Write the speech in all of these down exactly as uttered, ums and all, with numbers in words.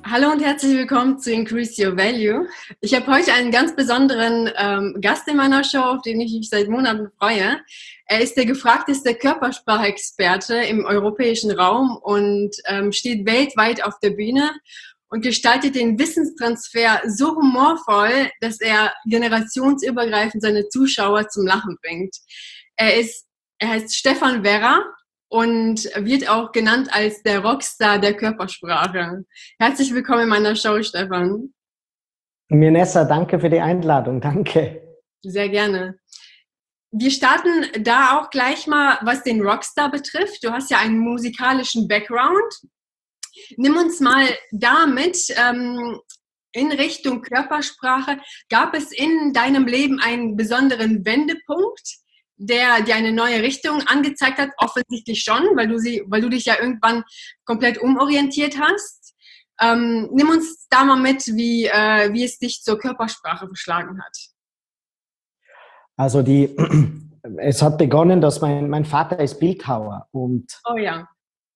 Hallo und herzlich willkommen zu Increase Your Value. Ich habe heute einen ganz besonderen ähm, Gast in meiner Show, auf den ich mich seit Monaten freue. Er ist der gefragteste Körpersprachexperte im europäischen Raum und ähm, steht weltweit auf der Bühne und gestaltet den Wissenstransfer so humorvoll, dass er generationsübergreifend seine Zuschauer zum Lachen bringt. Er ist, er heißt Stefan Werra und wird auch genannt als der Rockstar der Körpersprache. Herzlich willkommen in meiner Show, Stefan. Mirnessa, danke für die Einladung, danke. Sehr gerne. Wir starten da auch gleich mal, was den Rockstar betrifft. Du hast ja einen musikalischen Background. Nimm uns mal damit ähm, in Richtung Körpersprache. Gab es in deinem Leben einen besonderen Wendepunkt, der dir eine neue Richtung angezeigt hat? Offensichtlich schon, weil du, sie, weil du dich ja irgendwann komplett umorientiert hast. Ähm, nimm uns da mal mit, wie, äh, wie es dich zur Körpersprache verschlagen hat. Also die, es hat begonnen, dass mein, mein Vater ist Bildhauer und oh ja.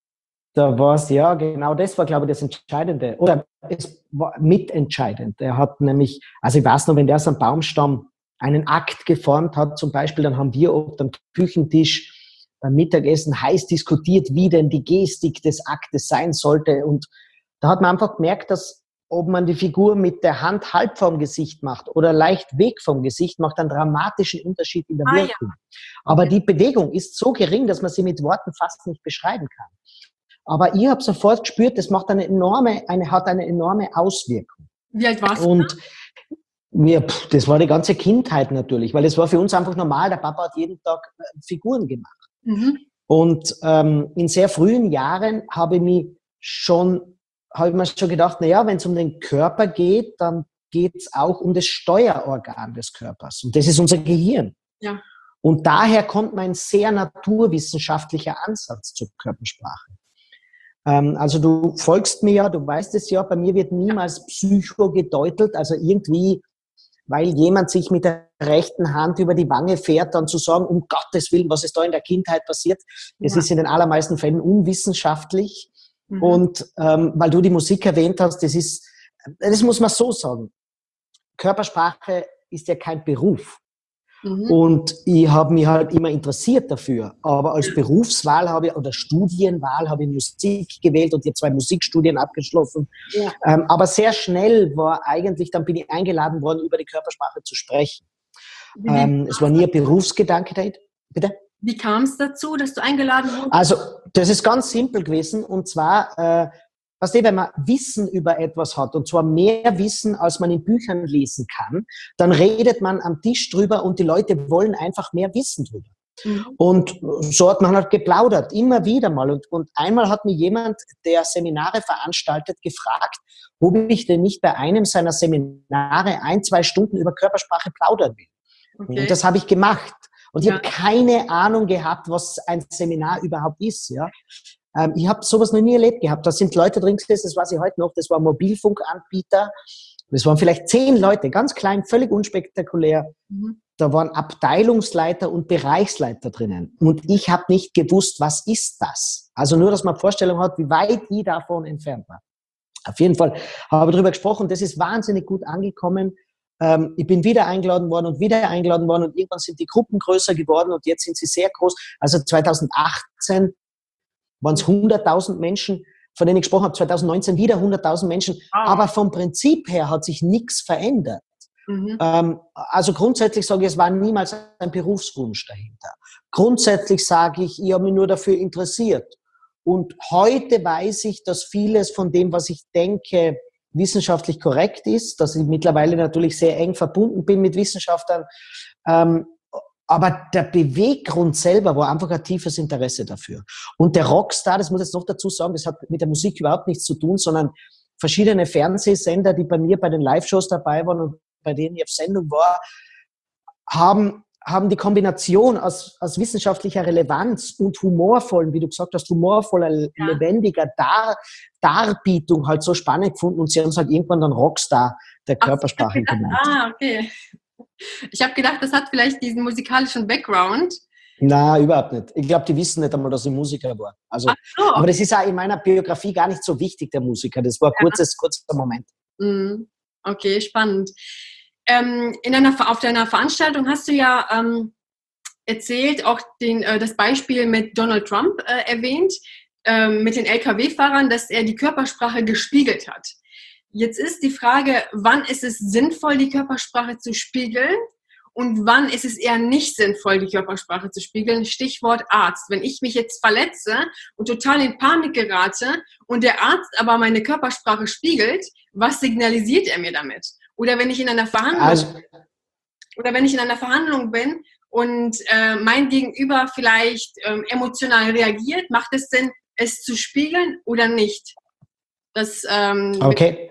Da war es, ja, genau das war, glaube ich, das Entscheidende. Oder es war mitentscheidend. Er hat nämlich, also ich weiß noch, wenn der so einen Baumstamm einen Akt geformt hat, zum Beispiel, dann haben wir oft am Küchentisch beim Mittagessen heiß diskutiert, wie denn die Gestik des Aktes sein sollte. Und da hat man einfach gemerkt, dass ob man die Figur mit der Hand halb vom Gesicht macht oder leicht weg vom Gesicht, macht einen dramatischen Unterschied in der ah, Wirkung. Ja. Aber die Bewegung ist so gering, dass man sie mit Worten fast nicht beschreiben kann. Aber ich habe sofort gespürt, das macht eine enorme, eine, hat eine enorme Auswirkung. Wie alt warst du? Und mir, pff, das war die ganze Kindheit natürlich, weil es war für uns einfach normal. Der Papa hat jeden Tag äh, Figuren gemacht. Mhm. Und ähm, in sehr frühen Jahren habe ich mich schon, habe ich mir schon gedacht, na ja, wenn es um den Körper geht, dann geht es auch um das Steuerorgan des Körpers. Und das ist unser Gehirn. Ja. Und daher kommt mein sehr naturwissenschaftlicher Ansatz zur Körpersprache. Also du folgst mir ja, du weißt es ja, bei mir wird niemals Psycho gedeutelt, also irgendwie, weil jemand sich mit der rechten Hand über die Wange fährt, dann zu sagen, um Gottes Willen, was ist da in der Kindheit passiert, das ja. ist in den allermeisten Fällen unwissenschaftlich. Mhm. Und ähm, weil du die Musik erwähnt hast, das ist, das muss man so sagen, Körpersprache ist ja kein Beruf. Mhm. Und ich habe mich halt immer interessiert dafür. Aber als Berufswahl habe ich, oder Studienwahl habe ich Musik gewählt und ich habe zwei Musikstudien abgeschlossen. Ja. Ähm, aber sehr schnell war eigentlich, dann bin ich eingeladen worden, über die Körpersprache zu sprechen. Ähm, es war nie ein Berufsgedanke. Bitte? Wie kam es dazu, dass du eingeladen wurdest? Also, das ist ganz simpel gewesen. Und zwar, äh, weißt du, wenn man Wissen über etwas hat, und zwar mehr Wissen, als man in Büchern lesen kann, dann redet man am Tisch drüber und die Leute wollen einfach mehr Wissen drüber. Mhm. Und so hat man halt geplaudert, immer wieder mal. Und, und einmal hat mir jemand, der Seminare veranstaltet, gefragt, ob ich denn nicht bei einem seiner Seminare ein, zwei Stunden über Körpersprache plaudern will. Okay. Und das habe ich gemacht. Und ja. ich habe keine Ahnung gehabt, was ein Seminar überhaupt ist, ja. Ich habe sowas noch nie erlebt gehabt. Da sind Leute drin gewesen, das weiß ich heute noch, das war ein Mobilfunkanbieter. Das waren vielleicht zehn Leute, ganz klein, völlig unspektakulär. Mhm. Da waren Abteilungsleiter und Bereichsleiter drinnen. Und ich habe nicht gewusst, was ist das? Also nur, dass man eine Vorstellung hat, wie weit ich davon entfernt war. Auf jeden Fall habe ich darüber gesprochen, das ist wahnsinnig gut angekommen. Ähm, ich bin wieder eingeladen worden und wieder eingeladen worden und irgendwann sind die Gruppen größer geworden und jetzt sind sie sehr groß. Also zweitausendachtzehn waren es hunderttausend Menschen, von denen ich gesprochen habe, zweitausendneunzehn wieder hunderttausend Menschen. Ah. Aber vom Prinzip her hat sich nichts verändert. Mhm. Ähm, also grundsätzlich sage ich, es war niemals ein Berufswunsch dahinter. Grundsätzlich sage ich, ich habe mich nur dafür interessiert. Und heute weiß ich, dass vieles von dem, was ich denke, wissenschaftlich korrekt ist, dass ich mittlerweile natürlich sehr eng verbunden bin mit Wissenschaftlern. Ähm, Aber der Beweggrund selber war einfach ein tiefes Interesse dafür. Und der Rockstar, das muss ich jetzt noch dazu sagen, das hat mit der Musik überhaupt nichts zu tun, sondern verschiedene Fernsehsender, die bei mir bei den Live-Shows dabei waren und bei denen ich auf Sendung war, haben, haben die Kombination aus, aus wissenschaftlicher Relevanz und humorvollen, wie du gesagt hast, humorvoller, ja. lebendiger Dar, Darbietung halt so spannend gefunden und sie haben es halt irgendwann dann Rockstar der Körpersprache genannt. Ah, okay. Ich habe gedacht, das hat vielleicht diesen musikalischen Background, Na, überhaupt nicht. Ich glaube, die wissen nicht einmal, dass ich Musiker war. Also, Ach so. aber das ist auch in meiner Biografie gar nicht so wichtig, der Musiker. Das war ein kurzes, kurzer Moment. Mhm. Okay, spannend. Ähm, in einer, auf deiner Veranstaltung hast du ja ähm, erzählt, auch den, äh, das Beispiel mit Donald Trump äh, erwähnt, äh, mit den L K W-Fahrern, dass er die Körpersprache gespiegelt hat. Jetzt ist die Frage, wann ist es sinnvoll, die Körpersprache zu spiegeln und wann ist es eher nicht sinnvoll, die Körpersprache zu spiegeln? Stichwort Arzt. Wenn ich mich jetzt verletze und total in Panik gerate und der Arzt aber meine Körpersprache spiegelt, was signalisiert er mir damit? Oder wenn ich in einer Verhandlung, Also, oder wenn ich in einer Verhandlung bin und äh, mein Gegenüber vielleicht ähm, emotional reagiert, macht es Sinn, es zu spiegeln oder nicht? Das ähm, okay.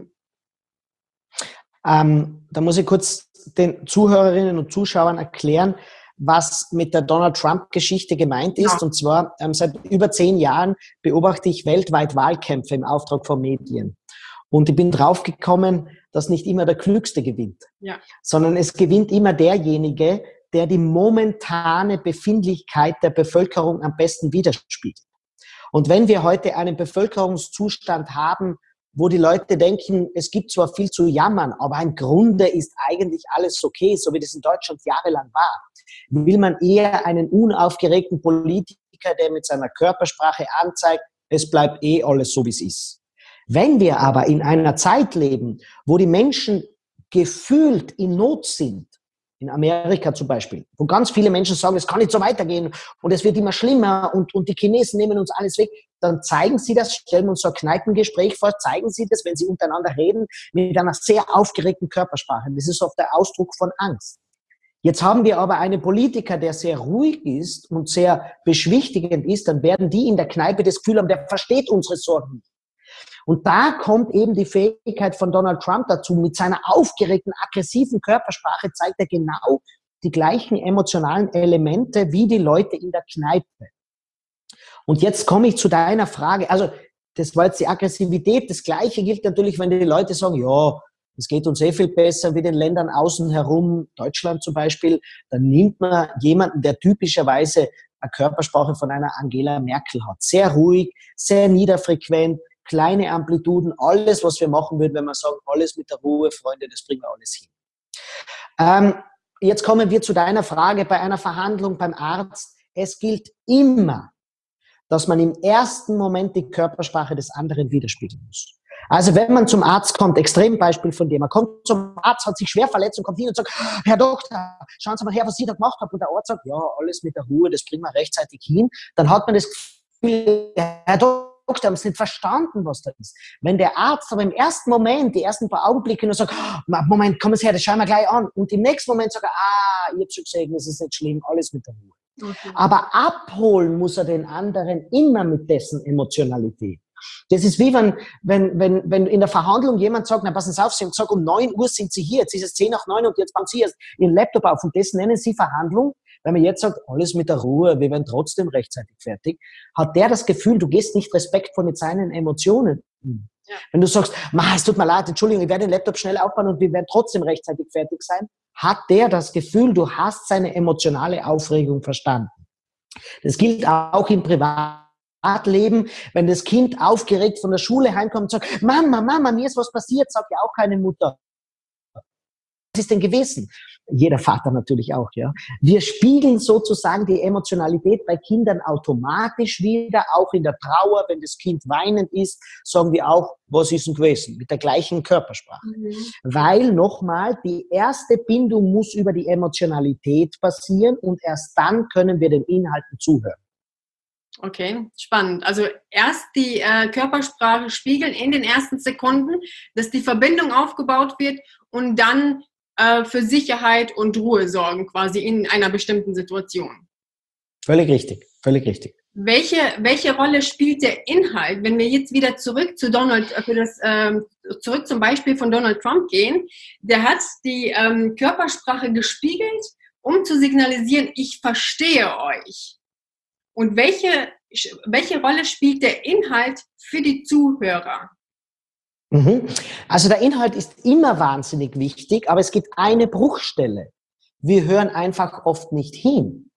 Ähm, da muss ich kurz den Zuhörerinnen und Zuschauern erklären, was mit der Donald Trump-Geschichte gemeint ist. Ja. Und zwar, ähm, seit über zehn Jahren beobachte ich weltweit Wahlkämpfe im Auftrag von Medien. Und ich bin draufgekommen, dass nicht immer der Klügste gewinnt, ja. sondern es gewinnt immer derjenige, der die momentane Befindlichkeit der Bevölkerung am besten widerspiegelt. Und wenn wir heute einen Bevölkerungszustand haben, wo die Leute denken, es gibt zwar viel zu jammern, aber im Grunde ist eigentlich alles okay, so wie das in Deutschland jahrelang war, will man eher einen unaufgeregten Politiker, der mit seiner Körpersprache anzeigt, es bleibt eh alles so, wie es ist. Wenn wir aber in einer Zeit leben, wo die Menschen gefühlt in Not sind, in Amerika zum Beispiel, wo ganz viele Menschen sagen, es kann nicht so weitergehen und es wird immer schlimmer und, und die Chinesen nehmen uns alles weg, dann zeigen sie das, stellen uns so ein Kneipengespräch vor, zeigen sie das, wenn sie untereinander reden, mit einer sehr aufgeregten Körpersprache. Das ist oft der Ausdruck von Angst. Jetzt haben wir aber einen Politiker, der sehr ruhig ist und sehr beschwichtigend ist, dann werden die in der Kneipe das Gefühl haben, der versteht unsere Sorgen nicht. Und da kommt eben die Fähigkeit von Donald Trump dazu. Mit seiner aufgeregten, aggressiven Körpersprache zeigt er genau die gleichen emotionalen Elemente wie die Leute in der Kneipe. Und jetzt komme ich zu deiner Frage. Also, das war jetzt die Aggressivität. Das Gleiche gilt natürlich, wenn die Leute sagen, ja, es geht uns eh viel besser wie den Ländern außen herum, Deutschland zum Beispiel. Dann nimmt man jemanden, der typischerweise eine Körpersprache von einer Angela Merkel hat. Sehr ruhig, sehr niederfrequent, kleine Amplituden, alles, was wir machen würden, wenn wir sagen, alles mit der Ruhe, Freunde, das bringen wir alles hin. Ähm, jetzt kommen wir zu deiner Frage bei einer Verhandlung beim Arzt. Es gilt immer, dass man im ersten Moment die Körpersprache des anderen widerspiegeln muss. Also wenn man zum Arzt kommt, Extrembeispiel von dem, man kommt zum Arzt, hat sich schwer verletzt und kommt hin und sagt, Herr Doktor, schauen Sie mal her, was Sie da gemacht haben. Und der Arzt sagt, ja, alles mit der Ruhe, das bringen wir rechtzeitig hin. Dann hat man das Gefühl, Herr Doktor, Doktor, haben es nicht verstanden, was da ist. Wenn der Arzt aber im ersten Moment, die ersten paar Augenblicke nur sagt, Moment, komm her, das schauen wir gleich an. Und im nächsten Moment sagt er, ah, ich habe schon gesehen, das ist nicht schlimm, alles mit der Ruhe. Okay. Aber abholen muss er den anderen immer mit dessen Emotionalität. Das ist wie wenn, wenn, wenn, wenn in der Verhandlung jemand sagt, na passen Sie auf, Sie sagen, um neun Uhr sind Sie hier, jetzt ist es zehn nach neun und jetzt bauen Sie erst Ihren Laptop auf und das nennen Sie Verhandlung. Wenn man jetzt sagt, alles mit der Ruhe, wir werden trotzdem rechtzeitig fertig, hat der das Gefühl, du gehst nicht respektvoll mit seinen Emotionen. Ja. Wenn du sagst, es tut mir leid, Entschuldigung, ich werde den Laptop schnell aufbauen und wir werden trotzdem rechtzeitig fertig sein, hat der das Gefühl, du hast seine emotionale Aufregung verstanden. Das gilt auch im Privatleben, wenn das Kind aufgeregt von der Schule heimkommt und sagt, Mama, Mama, mir ist was passiert, sagt ja auch keine Mutter. Was ist denn gewesen? Jeder Vater natürlich auch, ja. Wir spiegeln sozusagen die Emotionalität bei Kindern automatisch wieder, auch in der Trauer, wenn das Kind weinend ist, sagen wir auch, was ist denn gewesen? Mit der gleichen Körpersprache. Mhm. Weil, nochmal, die erste Bindung muss über die Emotionalität passieren und erst dann können wir den Inhalten zuhören. Okay, spannend. Also erst die äh, Körpersprache spiegeln in den ersten Sekunden, dass die Verbindung aufgebaut wird und dann äh, für Sicherheit und Ruhe sorgen, quasi in einer bestimmten Situation. Völlig richtig, völlig richtig. Welche, welche Rolle spielt der Inhalt, wenn wir jetzt wieder zurück zu Donald, für das, ähm, zurück zum Beispiel von Donald Trump gehen? Der hat die ähm, Körpersprache gespiegelt, um zu signalisieren, ich verstehe euch. Und welche, welche Rolle spielt der Inhalt für die Zuhörer? Also der Inhalt ist immer wahnsinnig wichtig, aber es gibt eine Bruchstelle. Wir hören einfach oft nicht hin.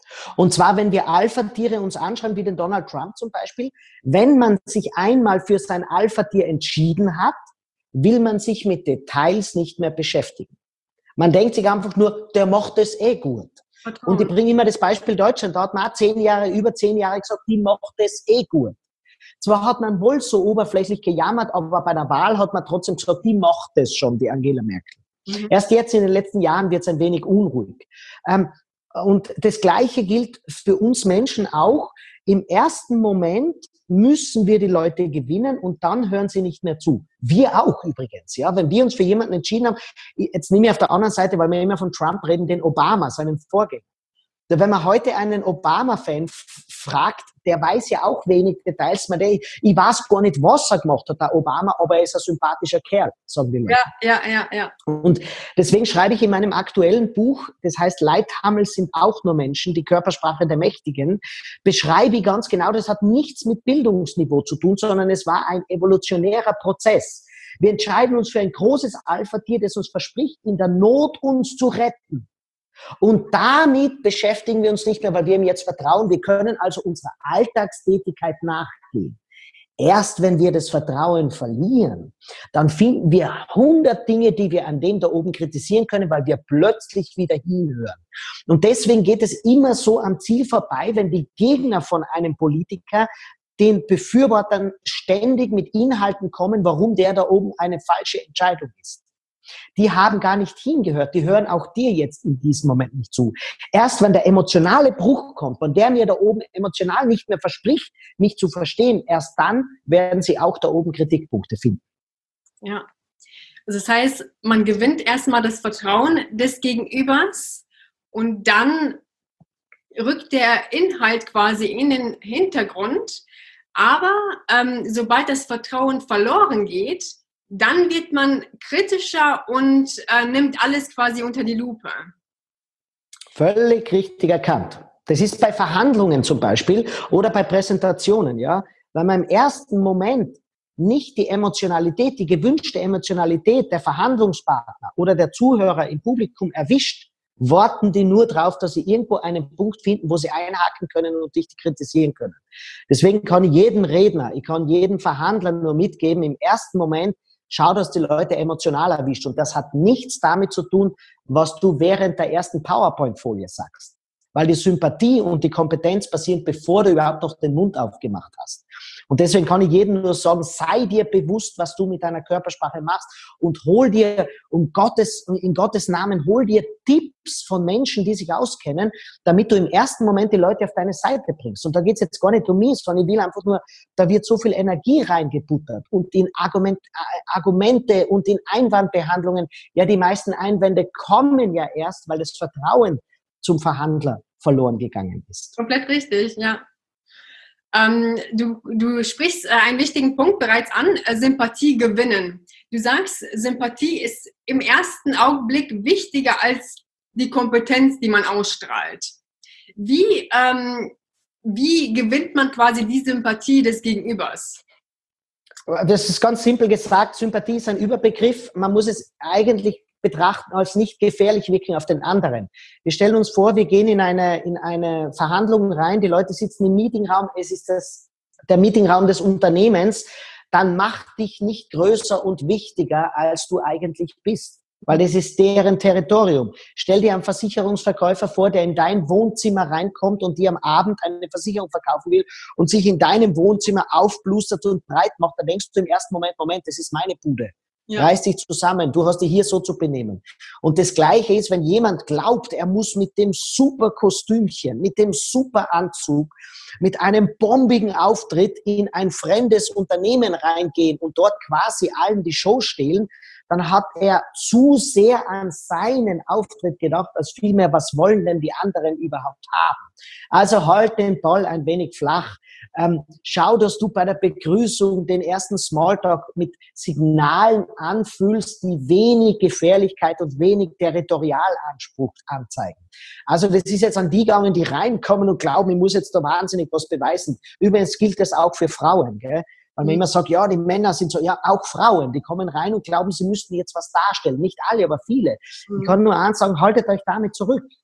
Und zwar, wenn wir Alpha-Tiere uns anschauen, wie den Donald Trump zum Beispiel, wenn man sich einmal für sein Alpha-Tier entschieden hat, will man sich mit Details nicht mehr beschäftigen. Man denkt sich einfach nur, der macht es eh gut. Vertrauen. Und ich bringe immer das Beispiel Deutschland, da hat man auch zehn Jahre, über zehn Jahre gesagt, die macht es eh gut. Zwar hat man wohl so oberflächlich gejammert, aber bei der Wahl hat man trotzdem gesagt, die macht es schon, die Angela Merkel. Mhm. Erst jetzt in den letzten Jahren wird es ein wenig unruhig. Ähm, und das Gleiche gilt für uns Menschen auch. Im ersten Moment müssen wir die Leute gewinnen und dann hören sie nicht mehr zu. Wir auch übrigens. Ja, wenn wir uns für jemanden entschieden haben, jetzt nehme ich auf der anderen Seite, weil wir immer von Trump reden, den Obama, seinen Vorgänger. Wenn man heute einen Obama-Fan fragt, der weiß ja auch wenig Details. Man, der, ich weiß gar nicht, was er gemacht hat, der Obama, aber er ist ein sympathischer Kerl, sagen die Leute. Ja, ja, ja, ja. Und deswegen schreibe ich in meinem aktuellen Buch, das heißt Leithammel sind auch nur Menschen, die Körpersprache der Mächtigen, beschreibe ich ganz genau, das hat nichts mit Bildungsniveau zu tun, sondern es war ein evolutionärer Prozess. Wir entscheiden uns für ein großes Alpha-Tier, das uns verspricht, in der Not uns zu retten. Und damit beschäftigen wir uns nicht mehr, weil wir ihm jetzt vertrauen. Wir können also unserer Alltagstätigkeit nachgehen. Erst wenn wir das Vertrauen verlieren, dann finden wir hundert Dinge, die wir an dem da oben kritisieren können, weil wir plötzlich wieder hinhören. Und deswegen geht es immer so am Ziel vorbei, wenn die Gegner von einem Politiker den Befürwortern ständig mit Inhalten kommen, warum der da oben eine falsche Entscheidung ist. Die haben gar nicht hingehört, die hören auch dir jetzt in diesem Moment nicht zu. Erst wenn der emotionale Bruch kommt, von der mir da oben emotional nicht mehr verspricht, mich zu verstehen, erst dann werden sie auch da oben Kritikpunkte finden. Ja, also das heißt, man gewinnt erstmal das Vertrauen des Gegenübers und dann rückt der Inhalt quasi in den Hintergrund. Aber ähm, sobald das Vertrauen verloren geht, dann wird man kritischer und äh, nimmt alles quasi unter die Lupe. Völlig richtig erkannt. Das ist bei Verhandlungen zum Beispiel oder bei Präsentationen, ja. Weil man im ersten Moment nicht die Emotionalität, die gewünschte Emotionalität der Verhandlungspartner oder der Zuhörer im Publikum erwischt, warten die nur drauf, dass sie irgendwo einen Punkt finden, wo sie einhaken können und dich kritisieren können. Deswegen kann ich jedem Redner, ich kann jedem Verhandler nur mitgeben, im ersten Moment, schau, dass die Leute emotional erwischt. Und das hat nichts damit zu tun, was du während der ersten PowerPoint-Folie sagst. Weil die Sympathie und die Kompetenz passieren, bevor du überhaupt noch den Mund aufgemacht hast. Und deswegen kann ich jedem nur sagen, sei dir bewusst, was du mit deiner Körpersprache machst und hol dir, um Gottes, in Gottes Namen, hol dir Tipps von Menschen, die sich auskennen, damit du im ersten Moment die Leute auf deine Seite bringst. Und da geht es jetzt gar nicht um mich, sondern ich will einfach nur, da wird so viel Energie reingebuttert und in Argument, Argumente und in Einwandbehandlungen. Ja, die meisten Einwände kommen ja erst, weil das Vertrauen zum Verhandler verloren gegangen ist. Komplett richtig, ja. Ähm, du, du sprichst äh, einen wichtigen Punkt bereits an, äh, Sympathie gewinnen. Du sagst, Sympathie ist im ersten Augenblick wichtiger als die Kompetenz, die man ausstrahlt. Wie, ähm, wie gewinnt man quasi die Sympathie des Gegenübers? Das ist ganz simpel gesagt, Sympathie ist ein Überbegriff. Man muss es eigentlich betrachten als nicht gefährlich wirken auf den anderen. Wir stellen uns vor, wir gehen in eine, in eine Verhandlung rein, die Leute sitzen im Meetingraum, es ist das, der Meetingraum des Unternehmens, dann mach dich nicht größer und wichtiger, als du eigentlich bist, weil das ist deren Territorium. Stell dir einen Versicherungsverkäufer vor, der in dein Wohnzimmer reinkommt und dir am Abend eine Versicherung verkaufen will und sich in deinem Wohnzimmer aufblustert und breit macht, dann denkst du im ersten Moment, Moment, das ist meine Bude. Ja. Reiß dich zusammen, du hast dich hier so zu benehmen. Und das Gleiche ist, wenn jemand glaubt, er muss mit dem super Kostümchen, mit dem super Anzug, mit einem bombigen Auftritt in ein fremdes Unternehmen reingehen und dort quasi allen die Show stehlen, dann hat er zu sehr an seinen Auftritt gedacht, als vielmehr, was wollen denn die anderen überhaupt haben? Also halt den Ball ein wenig flach. Ähm, schau, dass du bei der Begrüßung den ersten Smalltalk mit Signalen anfüllst, die wenig Gefährlichkeit und wenig Territorialanspruch anzeigen. Also das ist jetzt an die gegangen, die reinkommen und glauben, ich muss jetzt da wahnsinnig was beweisen. Übrigens gilt das auch für Frauen, gell? Weil man immer sagt, ja, die Männer sind so, ja, auch Frauen, die kommen rein und glauben, sie müssten jetzt was darstellen. Nicht alle, aber viele. Mhm. Ich kann nur eins sagen, haltet euch damit zurück.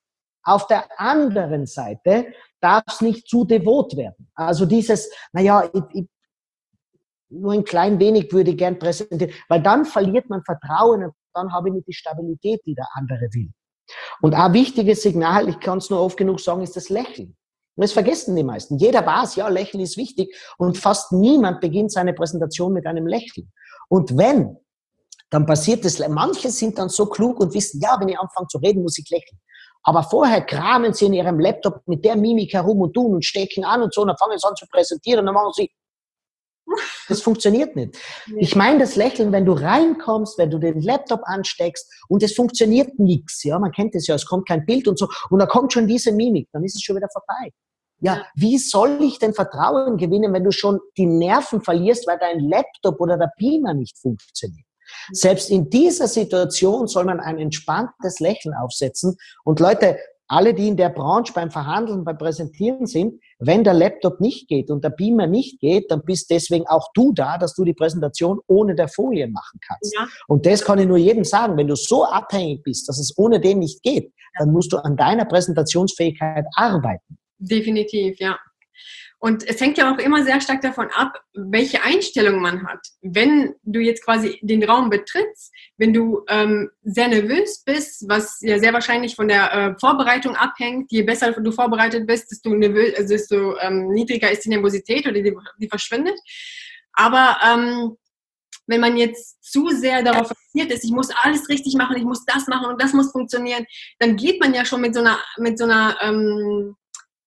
Auf der anderen Seite darf es nicht zu devot werden. Also dieses, naja, ich, ich, nur ein klein wenig würde ich gern präsentieren, weil dann verliert man Vertrauen und dann habe ich nicht die Stabilität, die der andere will. Und ein wichtiges Signal, ich kann es nur oft genug sagen, ist das Lächeln. Und das vergessen die meisten. Jeder weiß, ja, Lächeln ist wichtig und fast niemand beginnt seine Präsentation mit einem Lächeln. Und wenn, dann passiert es, manche sind dann so klug und wissen, ja, wenn ich anfange zu reden, muss ich lächeln. Aber vorher kramen sie in ihrem Laptop mit der Mimik herum und tun und stecken an und so und dann fangen sie an zu präsentieren und dann machen sie, das funktioniert nicht. Ich meine das Lächeln, wenn du reinkommst, wenn du den Laptop ansteckst und es funktioniert nichts, ja, man kennt es ja, es kommt kein Bild und so und da kommt schon diese Mimik, dann ist es schon wieder vorbei. Ja, ja, wie soll ich denn Vertrauen gewinnen, wenn du schon die Nerven verlierst, weil dein Laptop oder der Beamer nicht funktioniert? Mhm. Selbst in dieser Situation soll man ein entspanntes Lächeln aufsetzen und Leute, alle, die in der Branche beim Verhandeln, beim Präsentieren sind, wenn der Laptop nicht geht und der Beamer nicht geht, dann bist deswegen auch du da, dass du die Präsentation ohne der Folien machen kannst. Ja. Und das kann ich nur jedem sagen. Wenn du so abhängig bist, dass es ohne den nicht geht, dann musst du an deiner Präsentationsfähigkeit arbeiten. Definitiv, ja. Und es hängt ja auch immer sehr stark davon ab, welche Einstellung man hat. Wenn du jetzt quasi den Raum betrittst, wenn du ähm, sehr nervös bist, was ja sehr wahrscheinlich von der äh, Vorbereitung abhängt, je besser du vorbereitet bist, desto, nervös, also desto ähm, niedriger ist die Nervosität oder die, die verschwindet. Aber ähm, wenn man jetzt zu sehr darauf fixiert ist, ich muss alles richtig machen, ich muss das machen und das muss funktionieren, dann geht man ja schon mit so einer, mit so einer ähm,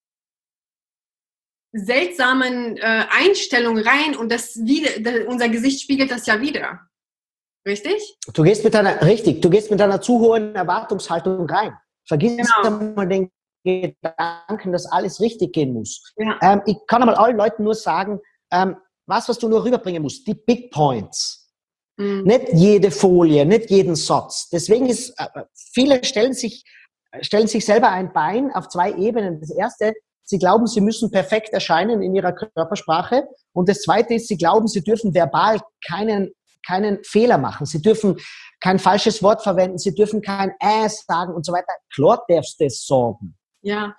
seltsamen äh, Einstellung rein und das wieder, das, unser Gesicht spiegelt das ja wieder. Richtig? Du gehst mit einer, richtig, du gehst mit einer zu hohen Erwartungshaltung rein. Vergiss genau. mal den Gedanken, dass alles richtig gehen muss. Ja. Ähm, ich kann einmal allen Leuten nur sagen, ähm, was, was du nur rüberbringen musst, die Big Points. Mhm. Nicht jede Folie, nicht jeden Satz. Deswegen ist, äh, viele stellen sich, stellen sich selber ein Bein auf zwei Ebenen. Das erste, sie glauben, sie müssen perfekt erscheinen in ihrer Körpersprache. Und das Zweite ist, sie glauben, sie dürfen verbal keinen, keinen Fehler machen. Sie dürfen kein falsches Wort verwenden. Sie dürfen kein Äh sagen und so weiter. Klar darfst du das sagen. Ja.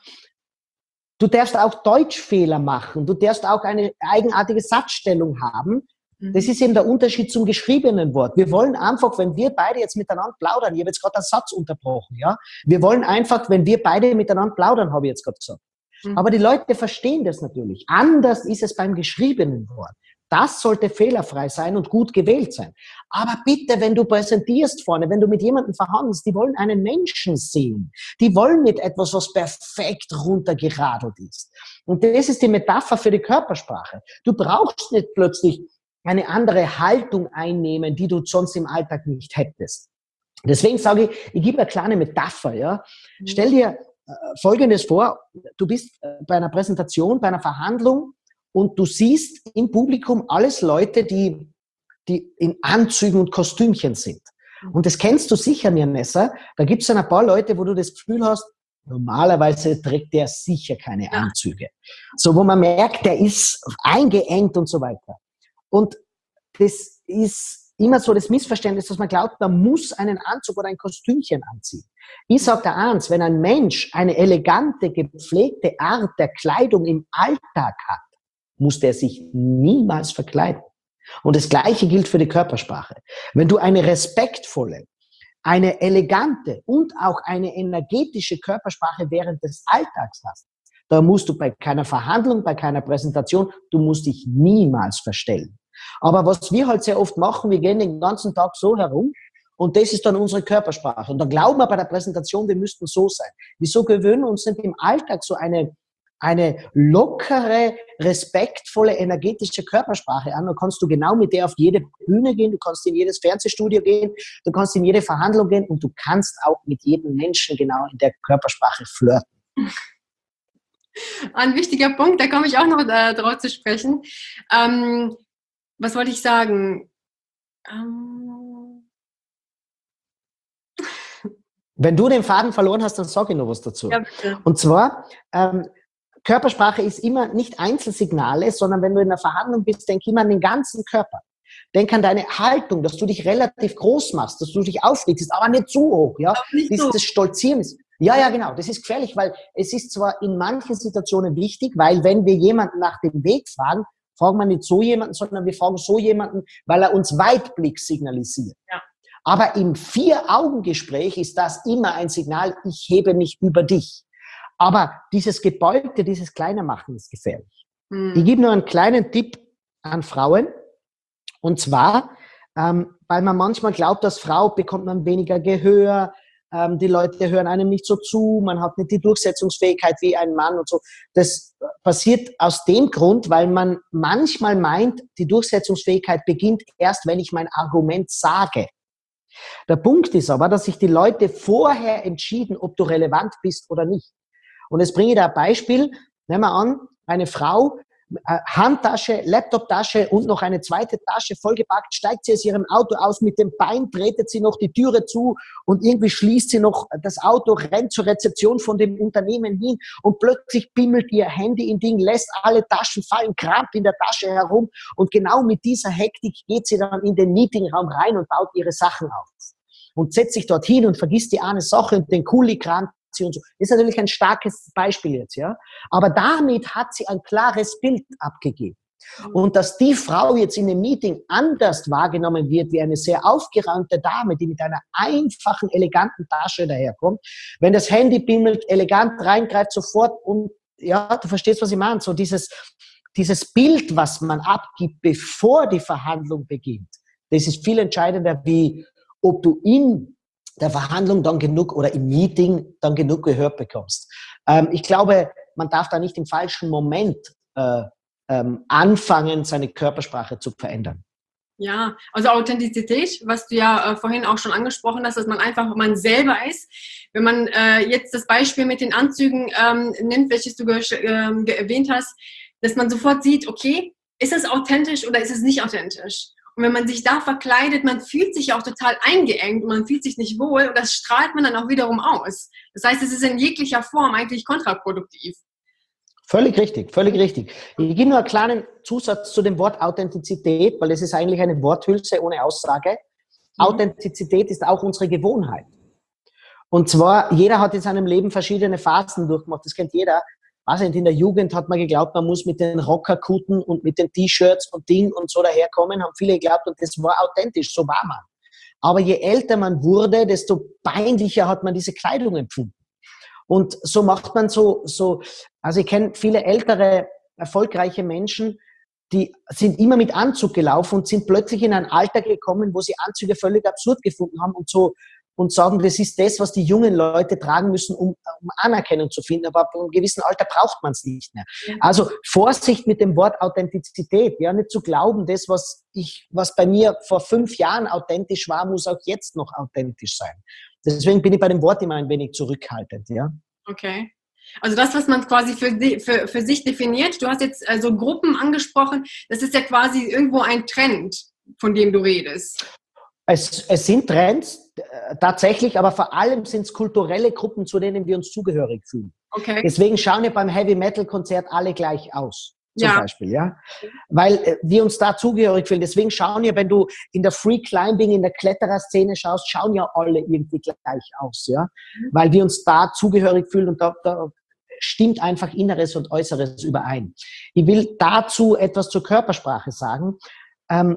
Du darfst auch Deutschfehler machen. Du darfst auch eine eigenartige Satzstellung haben. Mhm. Das ist eben der Unterschied zum geschriebenen Wort. Wir wollen einfach, wenn wir beide jetzt miteinander plaudern, ich habe jetzt gerade einen Satz unterbrochen, ja. Wir wollen einfach, wenn wir beide miteinander plaudern, habe ich jetzt gerade gesagt. Aber die Leute verstehen das natürlich. Anders ist es beim geschriebenen Wort. Das sollte fehlerfrei sein und gut gewählt sein. Aber bitte, wenn du präsentierst vorne, wenn du mit jemandem verhandelst, die wollen einen Menschen sehen. Die wollen nicht etwas, was perfekt runtergeradelt ist. Und das ist die Metapher für die Körpersprache. Du brauchst nicht plötzlich eine andere Haltung einnehmen, die du sonst im Alltag nicht hättest. Deswegen sage ich, ich gebe eine kleine Metapher. Ja? Stell dir Folgendes vor, du bist bei einer Präsentation, bei einer Verhandlung und du siehst im Publikum alles Leute, die, die in Anzügen und Kostümchen sind. Und das kennst du sicher, Nessa. Da gibt es dann ein paar Leute, wo du das Gefühl hast, normalerweise trägt der sicher keine Anzüge. So, wo man merkt, der ist eingeengt und so weiter. Und das ist immer so das Missverständnis, dass man glaubt, man muss einen Anzug oder ein Kostümchen anziehen. Ich sage dir eins, wenn ein Mensch eine elegante, gepflegte Art der Kleidung im Alltag hat, muss der sich niemals verkleiden. Und das Gleiche gilt für die Körpersprache. Wenn du eine respektvolle, eine elegante und auch eine energetische Körpersprache während des Alltags hast, da musst du bei keiner Verhandlung, bei keiner Präsentation, du musst dich niemals verstellen. Aber was wir halt sehr oft machen, wir gehen den ganzen Tag so herum und das ist dann unsere Körpersprache. Und dann glauben wir bei der Präsentation, wir müssten so sein. Wieso gewöhnen wir uns nicht im Alltag so eine, eine lockere, respektvolle, energetische Körpersprache an? Dann kannst du genau mit der auf jede Bühne gehen, du kannst in jedes Fernsehstudio gehen, du kannst in jede Verhandlung gehen und du kannst auch mit jedem Menschen genau in der Körpersprache flirten. Ein wichtiger Punkt, da komme ich auch noch äh, drauf zu sprechen. Ähm, Was wollte ich sagen? Ähm Wenn du den Faden verloren hast, dann sage ich noch was dazu. Ja, bitte. Und zwar, ähm, Körpersprache ist immer nicht Einzelsignale, sondern wenn du in einer Verhandlung bist, denk immer an den ganzen Körper. Denk an deine Haltung, dass du dich relativ groß machst, dass du dich aufregst, aber nicht zu hoch, ja. Dieses so. Stolzieren ist, ja, ja, genau, das ist gefährlich, weil es ist zwar in manchen Situationen wichtig, weil wenn wir jemanden nach dem Weg fragen, fragen wir nicht so jemanden, sondern wir fragen so jemanden, weil er uns Weitblick signalisiert. Ja. Aber im Vier-Augen-Gespräch ist das immer ein Signal, ich hebe mich über dich. Aber dieses Gebeugte, dieses Kleine machen ist gefährlich. Mhm. Ich gebe nur einen kleinen Tipp an Frauen. Und zwar, ähm, weil man manchmal glaubt, als Frau bekommt man weniger Gehör, ähm, die Leute hören einem nicht so zu, man hat nicht die Durchsetzungsfähigkeit wie ein Mann und so. Das passiert aus dem Grund, weil man manchmal meint, die Durchsetzungsfähigkeit beginnt erst, wenn ich mein Argument sage. Der Punkt ist aber, dass sich die Leute vorher entschieden, ob du relevant bist oder nicht. Und jetzt bringe ich da ein Beispiel. Nehmen wir an, eine Frau, äh, Handtasche, Laptoptasche und noch eine zweite Tasche vollgepackt, steigt sie aus ihrem Auto aus, mit dem Bein tretet sie noch die Türe zu und irgendwie schließt sie noch das Auto, rennt zur Rezeption von dem Unternehmen hin und plötzlich bimmelt ihr Handy im Ding, lässt alle Taschen fallen, kramt in der Tasche herum und genau mit dieser Hektik geht sie dann in den Meetingraum rein und baut ihre Sachen auf und setzt sich dort hin und vergisst die eine Sache und den Kuli kramt und so. Das ist natürlich ein starkes Beispiel jetzt, ja. Aber damit hat sie ein klares Bild abgegeben. Und dass die Frau jetzt in einem Meeting anders wahrgenommen wird, wie eine sehr aufgeräumte Dame, die mit einer einfachen, eleganten Tasche daherkommt, wenn das Handy bimmelt, elegant reingreift sofort und, ja, du verstehst, was ich meine, so dieses, dieses Bild, was man abgibt, bevor die Verhandlung beginnt, das ist viel entscheidender, wie ob du in der Verhandlung dann genug oder im Meeting dann genug Gehör bekommst. Ähm, ich glaube, man darf da nicht im falschen Moment äh, ähm, anfangen, seine Körpersprache zu verändern. Ja, also Authentizität, was du ja äh, vorhin auch schon angesprochen hast, dass man einfach man selber ist. Wenn man äh, jetzt das Beispiel mit den Anzügen ähm, nimmt, welches du ge äh, erwähnt hast, dass man sofort sieht, okay, ist es authentisch oder ist es nicht authentisch? Und wenn man sich da verkleidet, man fühlt sich auch total eingeengt und man fühlt sich nicht wohl und das strahlt man dann auch wiederum aus. Das heißt, es ist in jeglicher Form eigentlich kontraproduktiv. Völlig richtig, völlig richtig. Ich gebe nur einen kleinen Zusatz zu dem Wort Authentizität, weil es ist eigentlich eine Worthülse ohne Aussage. Mhm. Authentizität ist auch unsere Gewohnheit. Und zwar, jeder hat in seinem Leben verschiedene Phasen durchgemacht, das kennt jeder. Also in der Jugend hat man geglaubt, man muss mit den Rockerkutten und mit den T-Shirts und Ding und so daherkommen, haben viele geglaubt und das war authentisch, so war man. Aber je älter man wurde, desto peinlicher hat man diese Kleidung empfunden. Und so macht man so, so, also ich kenne viele ältere, erfolgreiche Menschen, die sind immer mit Anzug gelaufen und sind plötzlich in ein Alter gekommen, wo sie Anzüge völlig absurd gefunden haben und so und sagen, das ist das, was die jungen Leute tragen müssen, um, um Anerkennung zu finden. Aber ab einem gewissen Alter braucht man es nicht mehr. Also Vorsicht mit dem Wort Authentizität. Ja, nicht zu glauben, das, was ich, was bei mir vor fünf Jahren authentisch war, muss auch jetzt noch authentisch sein. Deswegen bin ich bei dem Wort immer ein wenig zurückhaltend. Ja. Okay. Also das, was man quasi für, für, für sich definiert, du hast jetzt also Gruppen angesprochen, das ist ja quasi irgendwo ein Trend, von dem du redest. Es, es sind Trends, äh, tatsächlich, aber vor allem sind es kulturelle Gruppen, zu denen wir uns zugehörig fühlen. Okay. Deswegen schauen ja beim Heavy-Metal-Konzert alle gleich aus, zum ja. Beispiel, ja. Weil äh, wir uns da zugehörig fühlen. Deswegen schauen ja, wenn du in der Free-Climbing, in der Kletterer-Szene schaust, schauen ja alle irgendwie gleich aus, ja. Mhm. Weil wir uns da zugehörig fühlen und da, da stimmt einfach Inneres und Äußeres überein. Ich will dazu etwas zur Körpersprache sagen. Ähm,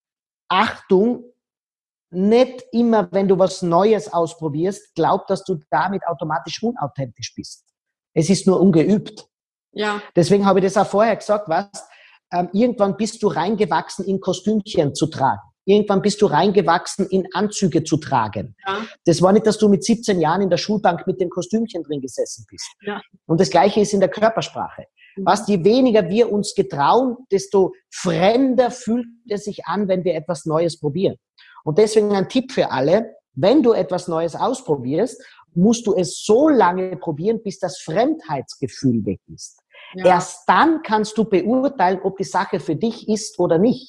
Achtung, nicht immer, wenn du was Neues ausprobierst, glaub, dass du damit automatisch unauthentisch bist. Es ist nur ungeübt. Ja. Deswegen habe ich das auch vorher gesagt, was, ähm, irgendwann bist du reingewachsen, in Kostümchen zu tragen. Irgendwann bist du reingewachsen, in Anzüge zu tragen. Ja. Das war nicht, dass du mit siebzehn Jahren in der Schulbank mit dem Kostümchen drin gesessen bist. Ja. Und das Gleiche ist in der Körpersprache. Mhm. Was, je weniger wir uns getrauen, desto fremder fühlt es sich an, wenn wir etwas Neues probieren. Und deswegen ein Tipp für alle, wenn du etwas Neues ausprobierst, musst du es so lange probieren, bis das Fremdheitsgefühl weg ist. Ja. Erst dann kannst du beurteilen, ob die Sache für dich ist oder nicht.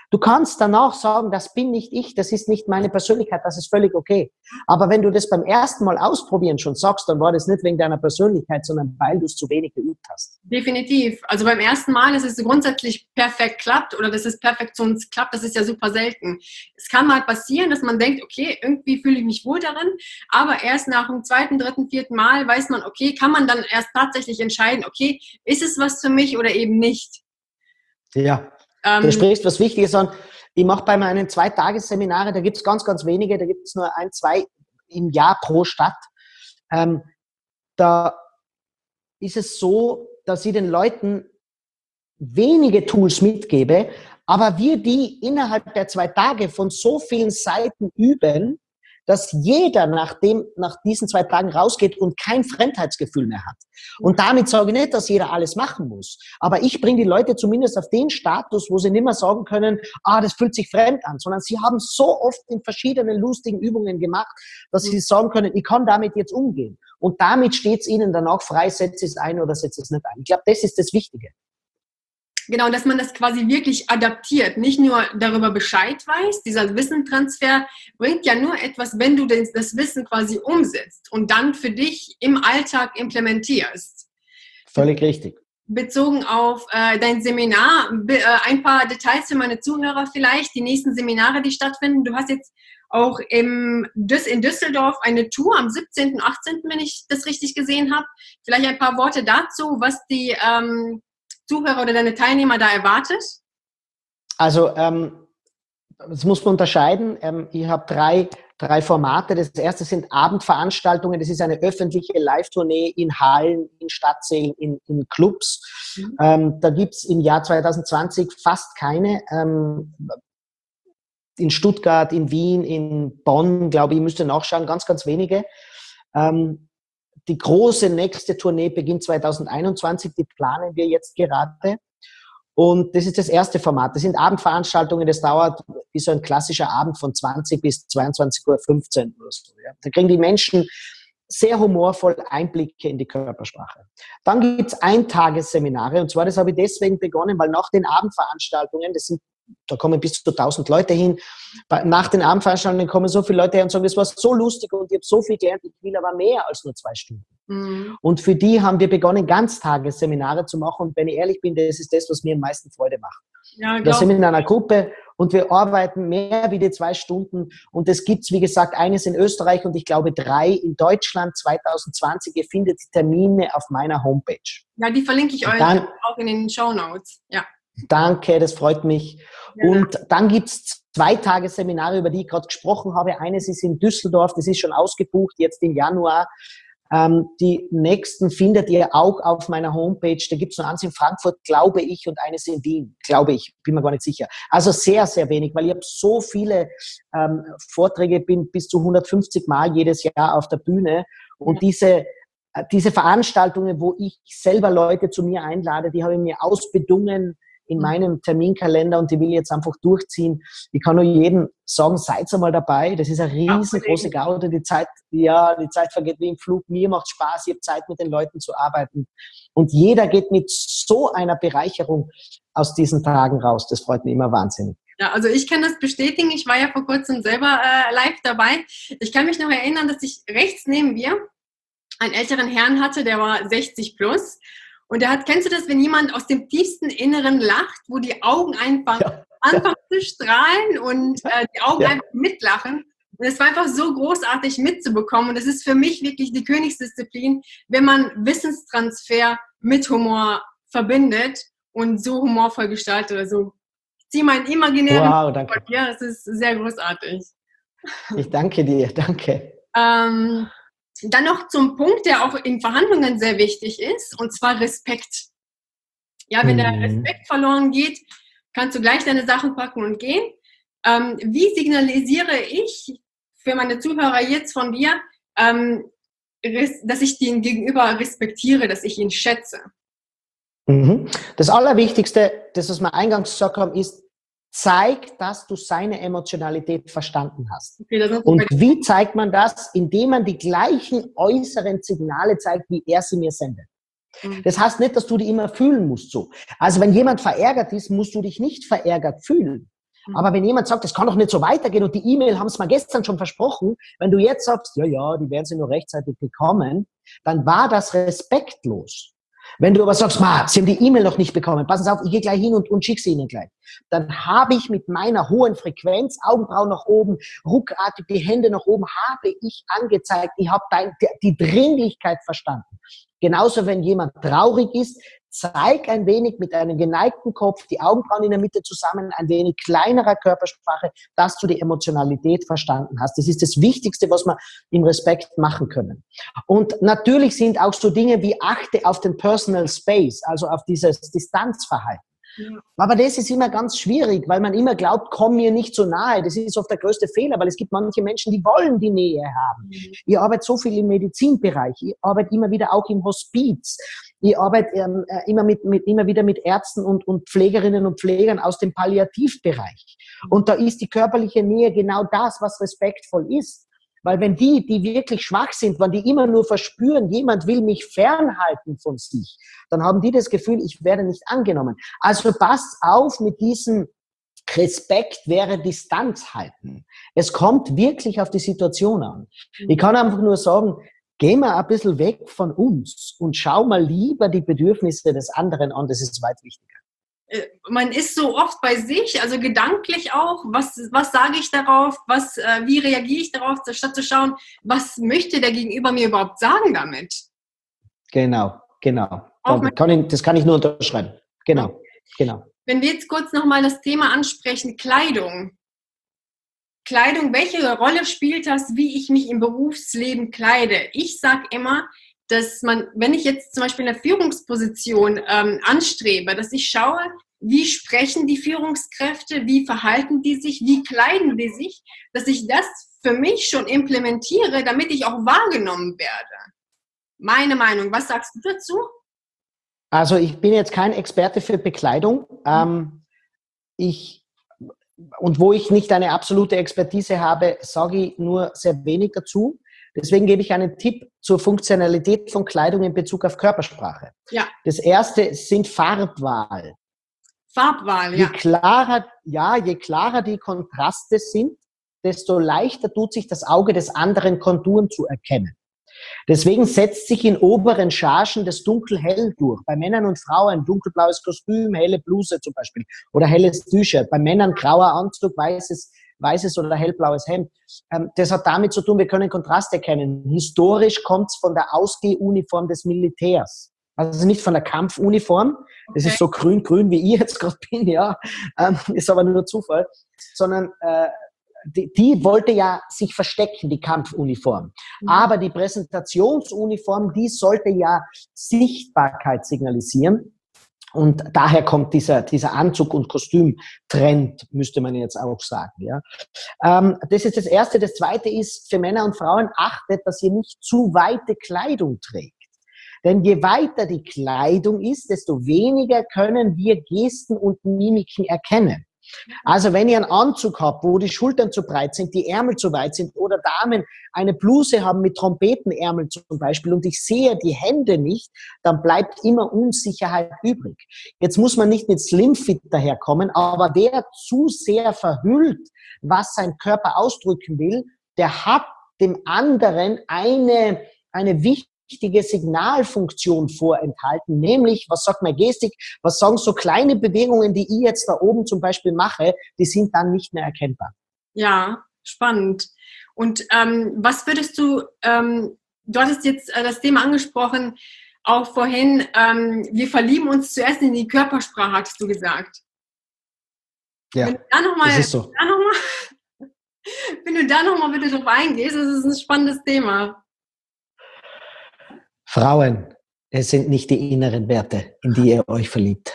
Du kannst danach sagen, das bin nicht ich, das ist nicht meine Persönlichkeit, das ist völlig okay. Aber wenn du das beim ersten Mal ausprobieren schon sagst, dann war das nicht wegen deiner Persönlichkeit, sondern weil du es zu wenig geübt hast. Definitiv. Also beim ersten Mal, dass es grundsätzlich perfekt klappt oder dass es perfektionsklappt, das ist ja super selten. Es kann mal passieren, dass man denkt, okay, irgendwie fühle ich mich wohl darin, aber erst nach dem zweiten, dritten, vierten Mal weiß man, okay, kann man dann erst tatsächlich entscheiden, okay, ist es was für mich oder eben nicht. Ja. Du sprichst was Wichtiges an. Ich mache bei meinen Zwei-Tages-Seminare, da gibt es ganz, ganz wenige, da gibt es nur ein, zwei im Jahr pro Stadt. Ähm, da ist es so, dass ich den Leuten wenige Tools mitgebe, aber wir die innerhalb der zwei Tage von so vielen Seiten üben, dass jeder nach, dem, nach diesen zwei Tagen rausgeht und kein Fremdheitsgefühl mehr hat. Und damit sage ich nicht, dass jeder alles machen muss. Aber ich bringe die Leute zumindest auf den Status, wo sie nicht mehr sagen können, ah, das fühlt sich fremd an, sondern sie haben so oft in verschiedenen lustigen Übungen gemacht, dass sie sagen können, ich kann damit jetzt umgehen. Und damit steht es ihnen dann auch frei, setze es ein oder setze es nicht ein. Ich glaube, das ist das Wichtige. Genau, dass man das quasi wirklich adaptiert, nicht nur darüber Bescheid weiß. Dieser Wissentransfer bringt ja nur etwas, wenn du das Wissen quasi umsetzt und dann für dich im Alltag implementierst. Völlig richtig. Bezogen auf äh, dein Seminar, be, äh, ein paar Details für meine Zuhörer vielleicht, die nächsten Seminare, die stattfinden. Du hast jetzt auch im, in Düsseldorf eine Tour am siebzehnten, achtzehnten, wenn ich das richtig gesehen habe. Vielleicht ein paar Worte dazu, was die ähm, Zuhörer oder deine Teilnehmer da erwartet? Also, ähm, das muss man unterscheiden. Ähm, ich habe drei, drei Formate. Das erste sind Abendveranstaltungen. Das ist eine öffentliche Live-Tournee in Hallen, in Stadtsälen, in, in Clubs. Mhm. Ähm, da gibt es im Jahr zwanzig zwanzig fast keine. Ähm, in Stuttgart, in Wien, in Bonn, glaube ich, müsste nachschauen, ganz, ganz wenige. Ähm, Die große nächste Tournee beginnt zwanzig einundzwanzig, die planen wir jetzt gerade. Und das ist das erste Format. Das sind Abendveranstaltungen, das dauert wie so ein klassischer Abend von zwanzig bis zweiundzwanzig Uhr fünfzehn oder so. Ja. Da kriegen die Menschen sehr humorvoll Einblicke in die Körpersprache. Dann gibt es Eintagesseminare, und zwar, das habe ich deswegen begonnen, weil nach den Abendveranstaltungen, das sind da kommen bis zu tausend Leute hin. Nach den Abendveranstaltungen kommen so viele Leute her und sagen, das war so lustig und ich habe so viel gelernt, ich will aber mehr als nur zwei Stunden. Mhm. Und für die haben wir begonnen, Ganztagesseminare zu machen. Und wenn ich ehrlich bin, das ist das, was mir am meisten Freude macht. Ja, da sind wir in einer Gruppe und wir arbeiten mehr wie die zwei Stunden. Und es gibt, wie gesagt, eines in Österreich und ich glaube drei in Deutschland zwanzig zwanzig. Ihr findet die Termine auf meiner Homepage. Ja, die verlinke ich euch dann auch in den Shownotes. Ja. Danke, das freut mich. Ja. Und dann gibt es zwei Tagesseminare, über die ich gerade gesprochen habe. Eines ist in Düsseldorf, das ist schon ausgebucht, jetzt im Januar. Ähm, die nächsten findet ihr auch auf meiner Homepage. Da gibt es noch eins in Frankfurt, glaube ich, und eines in Wien, glaube ich, bin mir gar nicht sicher. Also sehr, sehr wenig, weil ich habe so viele ähm, Vorträge, bin bis zu hundertfünfzig Mal jedes Jahr auf der Bühne. Und ja. diese äh, diese Veranstaltungen, wo ich selber Leute zu mir einlade, die habe ich mir ausbedungen in meinem Terminkalender und die will ich jetzt einfach durchziehen. Ich kann nur jedem sagen, seid einmal dabei. Das ist eine riesengroße Gaude. Die Zeit, ja, die Zeit vergeht wie im Flug. Mir macht Spaß. Ich habe Zeit, mit den Leuten zu arbeiten. Und jeder geht mit so einer Bereicherung aus diesen Tagen raus. Das freut mich immer wahnsinnig. Ja, also ich kann das bestätigen. Ich war ja vor kurzem selber äh, live dabei. Ich kann mich noch erinnern, dass ich rechts neben mir einen älteren Herrn hatte, der war sechzig plus. Und der hat, kennst du das, wenn jemand aus dem tiefsten Inneren lacht, wo die Augen einfach ja, anfangen ja. zu strahlen und äh, die Augen ja. einfach mitlachen? Und es war einfach so großartig mitzubekommen. Und es ist für mich wirklich die Königsdisziplin, wenn man Wissenstransfer mit Humor verbindet und so humorvoll gestaltet oder so. Ich ziehe meinen imaginären wow, danke. Ja, das ist sehr großartig. Ich danke dir, danke. Ähm, Dann noch zum Punkt, der auch in Verhandlungen sehr wichtig ist, und zwar Respekt. Ja, wenn der Respekt verloren geht, kannst du gleich deine Sachen packen und gehen. Ähm, wie signalisiere ich für meine Zuhörer jetzt von dir, ähm, dass ich den Gegenüber respektiere, dass ich ihn schätze? Das Allerwichtigste, das, was wir eingangs gesagt haben, ist, zeig, dass du seine Emotionalität verstanden hast. Okay, und wie zeigt man das? Indem man die gleichen äußeren Signale zeigt, wie er sie mir sendet. Mhm. Das heißt nicht, dass du die immer fühlen musst so. Also wenn jemand verärgert ist, musst du dich nicht verärgert fühlen. Aber wenn jemand sagt, das kann doch nicht so weitergehen und die E-Mail haben es mir gestern schon versprochen, wenn du jetzt sagst, ja, ja, die werden sie nur rechtzeitig bekommen, dann war das respektlos. Wenn du aber sagst, ma, sie haben die E-Mail noch nicht bekommen, passen Sie auf, ich gehe gleich hin und, und schicke sie Ihnen gleich. Dann habe ich mit meiner hohen Frequenz, Augenbrauen nach oben, ruckartig die Hände nach oben, habe ich angezeigt, ich habe die, die Dringlichkeit verstanden. Genauso, wenn jemand traurig ist, zeig ein wenig mit einem geneigten Kopf, die Augenbrauen in der Mitte zusammen, ein wenig kleinerer Körpersprache, dass du die Emotionalität verstanden hast. Das ist das Wichtigste, was wir im Respekt machen können. Und natürlich sind auch so Dinge wie achte auf den Personal Space, also auf dieses Distanzverhalten. Ja. Aber das ist immer ganz schwierig, weil man immer glaubt, komm mir nicht so nahe. Das ist oft der größte Fehler, weil es gibt manche Menschen, die wollen die Nähe haben. Mhm. Ich arbeite so viel im Medizinbereich, ich arbeite immer wieder auch im Hospiz, ich arbeite ähm, immer, mit, mit, immer wieder mit Ärzten und, und Pflegerinnen und Pflegern aus dem Palliativbereich. Und da ist die körperliche Nähe genau das, was respektvoll ist. Weil wenn die, die wirklich schwach sind, wenn die immer nur verspüren, jemand will mich fernhalten von sich, dann haben die das Gefühl, ich werde nicht angenommen. Also passt auf mit diesem Respekt wäre Distanz halten. Es kommt wirklich auf die Situation an. Ich kann einfach nur sagen, geh mal ein bisschen weg von uns und schau mal lieber die Bedürfnisse des anderen an, das ist weit wichtiger. Man ist so oft bei sich, also gedanklich auch, was, was sage ich darauf, was, äh, wie reagiere ich darauf, statt zu schauen, was möchte der Gegenüber mir überhaupt sagen damit? Genau, genau. Kann ich, das kann ich nur unterschreiben. Genau, genau. Wenn wir jetzt kurz nochmal das Thema ansprechen, Kleidung. Kleidung, welche Rolle spielt das, wie ich mich im Berufsleben kleide? Ich sage immer, dass man, wenn ich jetzt zum Beispiel eine Führungsposition ähm, anstrebe, dass ich schaue, wie sprechen die Führungskräfte, wie verhalten die sich, wie kleiden die sich, dass ich das für mich schon implementiere, damit ich auch wahrgenommen werde. Meine Meinung, was sagst du dazu? Also ich bin jetzt kein Experte für Bekleidung. Ähm, ich, und wo ich nicht eine absolute Expertise habe, sage ich nur sehr wenig dazu. Deswegen gebe ich einen Tipp zur Funktionalität von Kleidung in Bezug auf Körpersprache. Ja. Das erste sind Farbwahl. Farbwahl, ja. Je klarer, ja, je klarer die Kontraste sind, desto leichter tut sich das Auge des anderen Konturen zu erkennen. Deswegen setzt sich in oberen Chargen das Dunkel-Hell durch. Bei Männern und Frauen dunkelblaues Kostüm, helle Bluse zum Beispiel oder helles T-Shirt. Bei Männern grauer Anzug, weißes weißes oder hellblaues Hemd. Das hat damit zu tun, wir können Kontrast erkennen. Historisch kommt es von der Ausgehuniform des Militärs. Also nicht von der Kampfuniform. Das okay. ist so grün-grün, wie ich jetzt gerade bin, ja. Ist aber nur Zufall. Sondern äh, die, die wollte ja sich verstecken, die Kampfuniform. Mhm. Aber die Präsentationsuniform, die sollte ja Sichtbarkeit signalisieren. Und daher kommt dieser, dieser Anzug- und Kostümtrend, müsste man jetzt auch sagen. Ja. Ähm, das ist das Erste. Das Zweite ist, für Männer und Frauen achtet, dass ihr nicht zu weite Kleidung trägt. Denn je weiter die Kleidung ist, desto weniger können wir Gesten und Mimiken erkennen. Also wenn ihr einen Anzug habt, wo die Schultern zu breit sind, die Ärmel zu weit sind oder Damen eine Bluse haben mit Trompetenärmeln zum Beispiel und ich sehe die Hände nicht, dann bleibt immer Unsicherheit übrig. Jetzt muss man nicht mit Slimfit daherkommen, aber wer zu sehr verhüllt, was sein Körper ausdrücken will, der hat dem anderen eine, eine wichtige wichtige Signalfunktion vorenthalten, nämlich, was sagt meine Gestik, was sagen so kleine Bewegungen, die ich jetzt da oben zum Beispiel mache, die sind dann nicht mehr erkennbar. Ja, spannend. Und ähm, was würdest du, ähm, du hattest jetzt äh, das Thema angesprochen, auch vorhin, ähm, wir verlieben uns zuerst in die Körpersprache, hast du gesagt. Ja, wenn du da noch mal, das ist so. Da noch mal, wenn du da nochmal bitte drauf eingehst, das ist ein spannendes Thema. Frauen, es sind nicht die inneren Werte, in die ihr euch verliebt.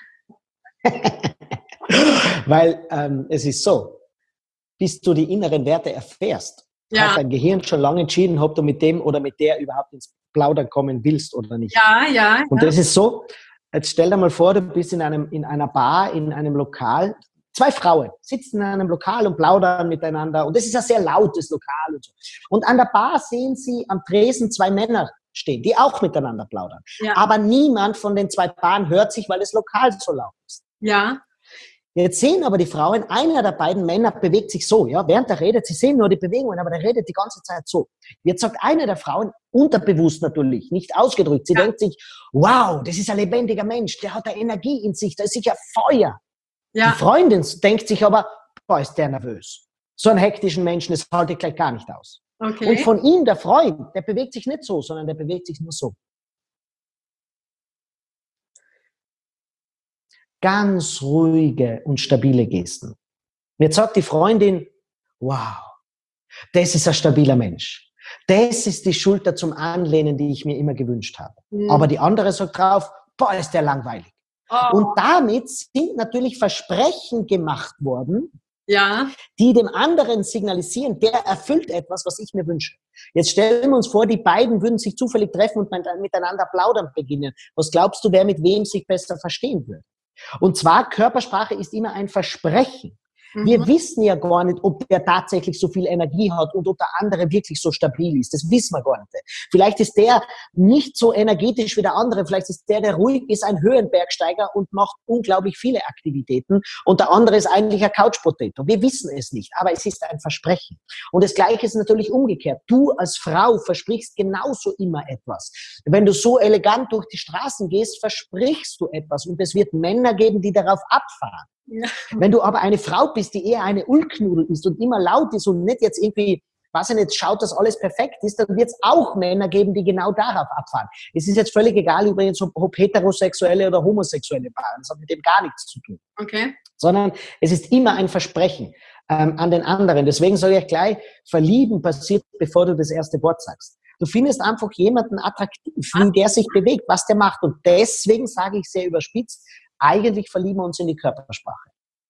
Weil ähm, es ist so, bis du die inneren Werte erfährst, ja. hat dein Gehirn schon lange entschieden, ob du mit dem oder mit der überhaupt ins Plaudern kommen willst oder nicht. Ja, ja. Und ja. das ist so, jetzt stell dir mal vor, du bist in, einem, in einer Bar, in einem Lokal, zwei Frauen sitzen in einem Lokal und plaudern miteinander und das ist ein sehr lautes Lokal und so. Und an der Bar sehen sie am Tresen zwei Männer stehen, die auch miteinander plaudern. Ja. Aber niemand von den zwei Paaren hört sich, weil das Lokal so laut ist. Ja. Jetzt sehen aber die Frauen, einer der beiden Männer bewegt sich so, ja, während er redet, sie sehen nur die Bewegungen, aber der redet die ganze Zeit so. Jetzt sagt eine der Frauen, unterbewusst natürlich, nicht ausgedrückt, sie ja. denkt sich, wow, das ist ein lebendiger Mensch, der hat eine Energie in sich, da ist sicher Feuer. Ja. Die Freundin denkt sich aber, boah, ist der nervös. So einen hektischen Menschen, das halte ich gleich gar nicht aus. Okay. Und von ihm, der Freund, der bewegt sich nicht so, sondern der bewegt sich nur so. Ganz ruhige und stabile Gesten. Jetzt sagt die Freundin, wow, das ist ein stabiler Mensch. Das ist die Schulter zum Anlehnen, die ich mir immer gewünscht habe. Mhm. Aber die andere sagt drauf, boah, ist der langweilig. Oh. Und damit sind natürlich Versprechen gemacht worden, ja. die dem anderen signalisieren, der erfüllt etwas, was ich mir wünsche. Jetzt stellen wir uns vor, die beiden würden sich zufällig treffen und miteinander plaudern beginnen. Was glaubst du, wer mit wem sich besser verstehen würde? Und zwar, Körpersprache ist immer ein Versprechen. Mhm. Wir wissen ja gar nicht, ob der tatsächlich so viel Energie hat und ob der andere wirklich so stabil ist. Das wissen wir gar nicht. Vielleicht ist der nicht so energetisch wie der andere. Vielleicht ist der, der ruhig ist, ein Höhenbergsteiger und macht unglaublich viele Aktivitäten. Und der andere ist eigentlich ein Couch-Potato. Wir wissen es nicht, aber es ist ein Versprechen. Und das Gleiche ist natürlich umgekehrt. Du als Frau versprichst genauso immer etwas. Wenn du so elegant durch die Straßen gehst, versprichst du etwas. Und es wird Männer geben, die darauf abfahren. Ja. Wenn du aber eine Frau bist, die eher eine Ulknudel ist und immer laut ist und nicht jetzt irgendwie, was ich nicht, schaut, dass alles perfekt ist, dann wird es auch Männer geben, die genau darauf abfahren. Es ist jetzt völlig egal, übrigens, ob, ob heterosexuelle oder homosexuelle Paare. Das hat mit dem gar nichts zu tun. Okay. Sondern es ist immer ein Versprechen ähm, an den anderen. Deswegen sage ich gleich, verlieben passiert, bevor du das erste Wort sagst. Du findest einfach jemanden attraktiv, wie der sich bewegt, was der macht. Und deswegen sage ich sehr überspitzt, eigentlich verlieben wir uns in die Körpersprache.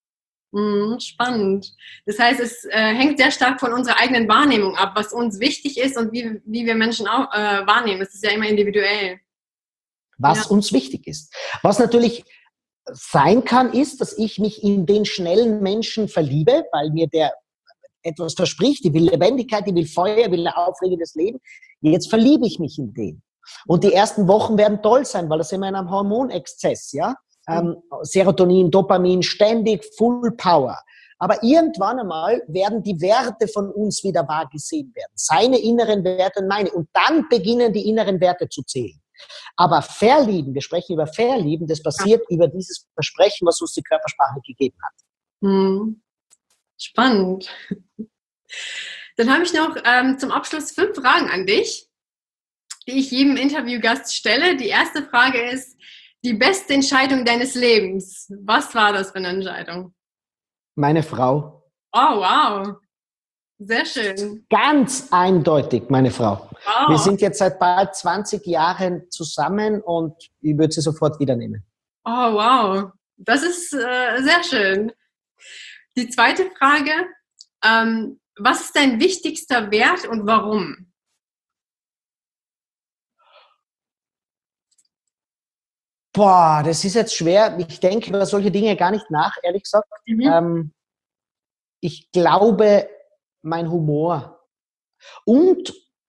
Mm, spannend. Das heißt, es äh, hängt sehr stark von unserer eigenen Wahrnehmung ab, was uns wichtig ist und wie, wie wir Menschen auch äh, wahrnehmen. Es ist ja immer individuell. Was ja. uns wichtig ist. Was natürlich sein kann, ist, dass ich mich in den schnellen Menschen verliebe, weil mir der etwas verspricht, die will Lebendigkeit, die will Feuer, will ein aufregendes Leben. Jetzt verliebe ich mich in den. Und die ersten Wochen werden toll sein, weil da sind wir in einem Hormonexzess, ja. Ähm, Serotonin, Dopamin, ständig Full Power. Aber irgendwann einmal werden die Werte von uns wieder wahr gesehen werden. Seine inneren Werte und meine. Und dann beginnen die inneren Werte zu zählen. Aber Verlieben, wir sprechen über Verlieben, das passiert ja. über dieses Versprechen, was uns die Körpersprache gegeben hat. Hm. Spannend. Dann habe ich noch ähm, zum Abschluss fünf Fragen an dich, die ich jedem Interviewgast stelle. Die erste Frage ist, die beste Entscheidung deines Lebens. Was war das für eine Entscheidung? Meine Frau. Oh, wow. Sehr schön. Ganz eindeutig, meine Frau. Wow. Wir sind jetzt seit bald zwanzig Jahren zusammen und ich würde sie sofort wieder nehmen. Oh, wow. Das ist äh, sehr schön. Die zweite Frage, ähm, was ist dein wichtigster Wert und warum? Boah, das ist jetzt schwer. Ich denke über solche Dinge gar nicht nach, ehrlich gesagt. Mhm. Ähm, ich glaube, mein Humor und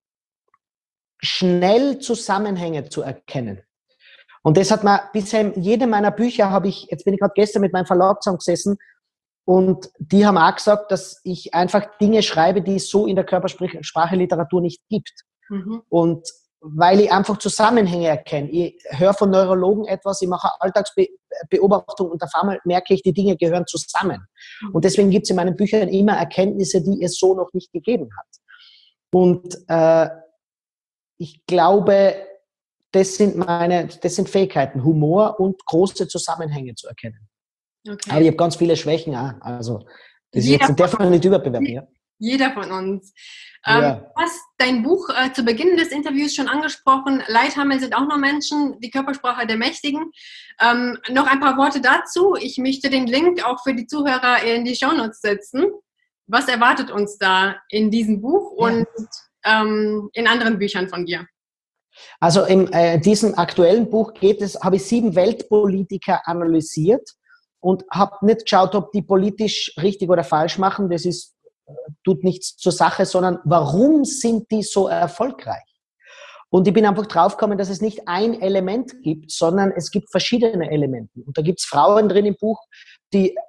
schnell Zusammenhänge zu erkennen. Und das hat man bisher in jedem meiner Bücher habe ich, jetzt bin ich gerade gestern mit meinem Verlag zusammengesessen und die haben auch gesagt, dass ich einfach Dinge schreibe, die es so in der Körpersprache-Literatur nicht gibt. Mhm. Und weil ich einfach Zusammenhänge erkenne. Ich höre von Neurologen etwas, ich mache Alltagsbeobachtung und auf einmal merke ich, die Dinge gehören zusammen. Und deswegen gibt es in meinen Büchern immer Erkenntnisse, die es so noch nicht gegeben hat. Und äh, ich glaube, das sind meine, das sind Fähigkeiten, Humor und große Zusammenhänge zu erkennen. Okay. Aber ich habe ganz viele Schwächen auch. Also das ist jetzt, darf man nicht überbewerten. Ja? Jeder von uns. Ähm, ja. Du hast dein Buch äh, zu Beginn des Interviews schon angesprochen. Leithammel sind auch nur Menschen, die Körpersprache der Mächtigen. Ähm, noch ein paar Worte dazu. Ich möchte den Link auch für die Zuhörer in die Shownotes setzen. Was erwartet uns da in diesem Buch und ja. ähm, in anderen Büchern von dir? Also in äh, diesem aktuellen Buch geht es, habe ich sieben Weltpolitiker analysiert und habe nicht geschaut, ob die politisch richtig oder falsch machen. Das ist tut nichts zur Sache, sondern warum sind die so erfolgreich? Und ich bin einfach draufgekommen, dass es nicht ein Element gibt, sondern es gibt verschiedene Elemente. Und da gibt es Frauen drin im Buch, die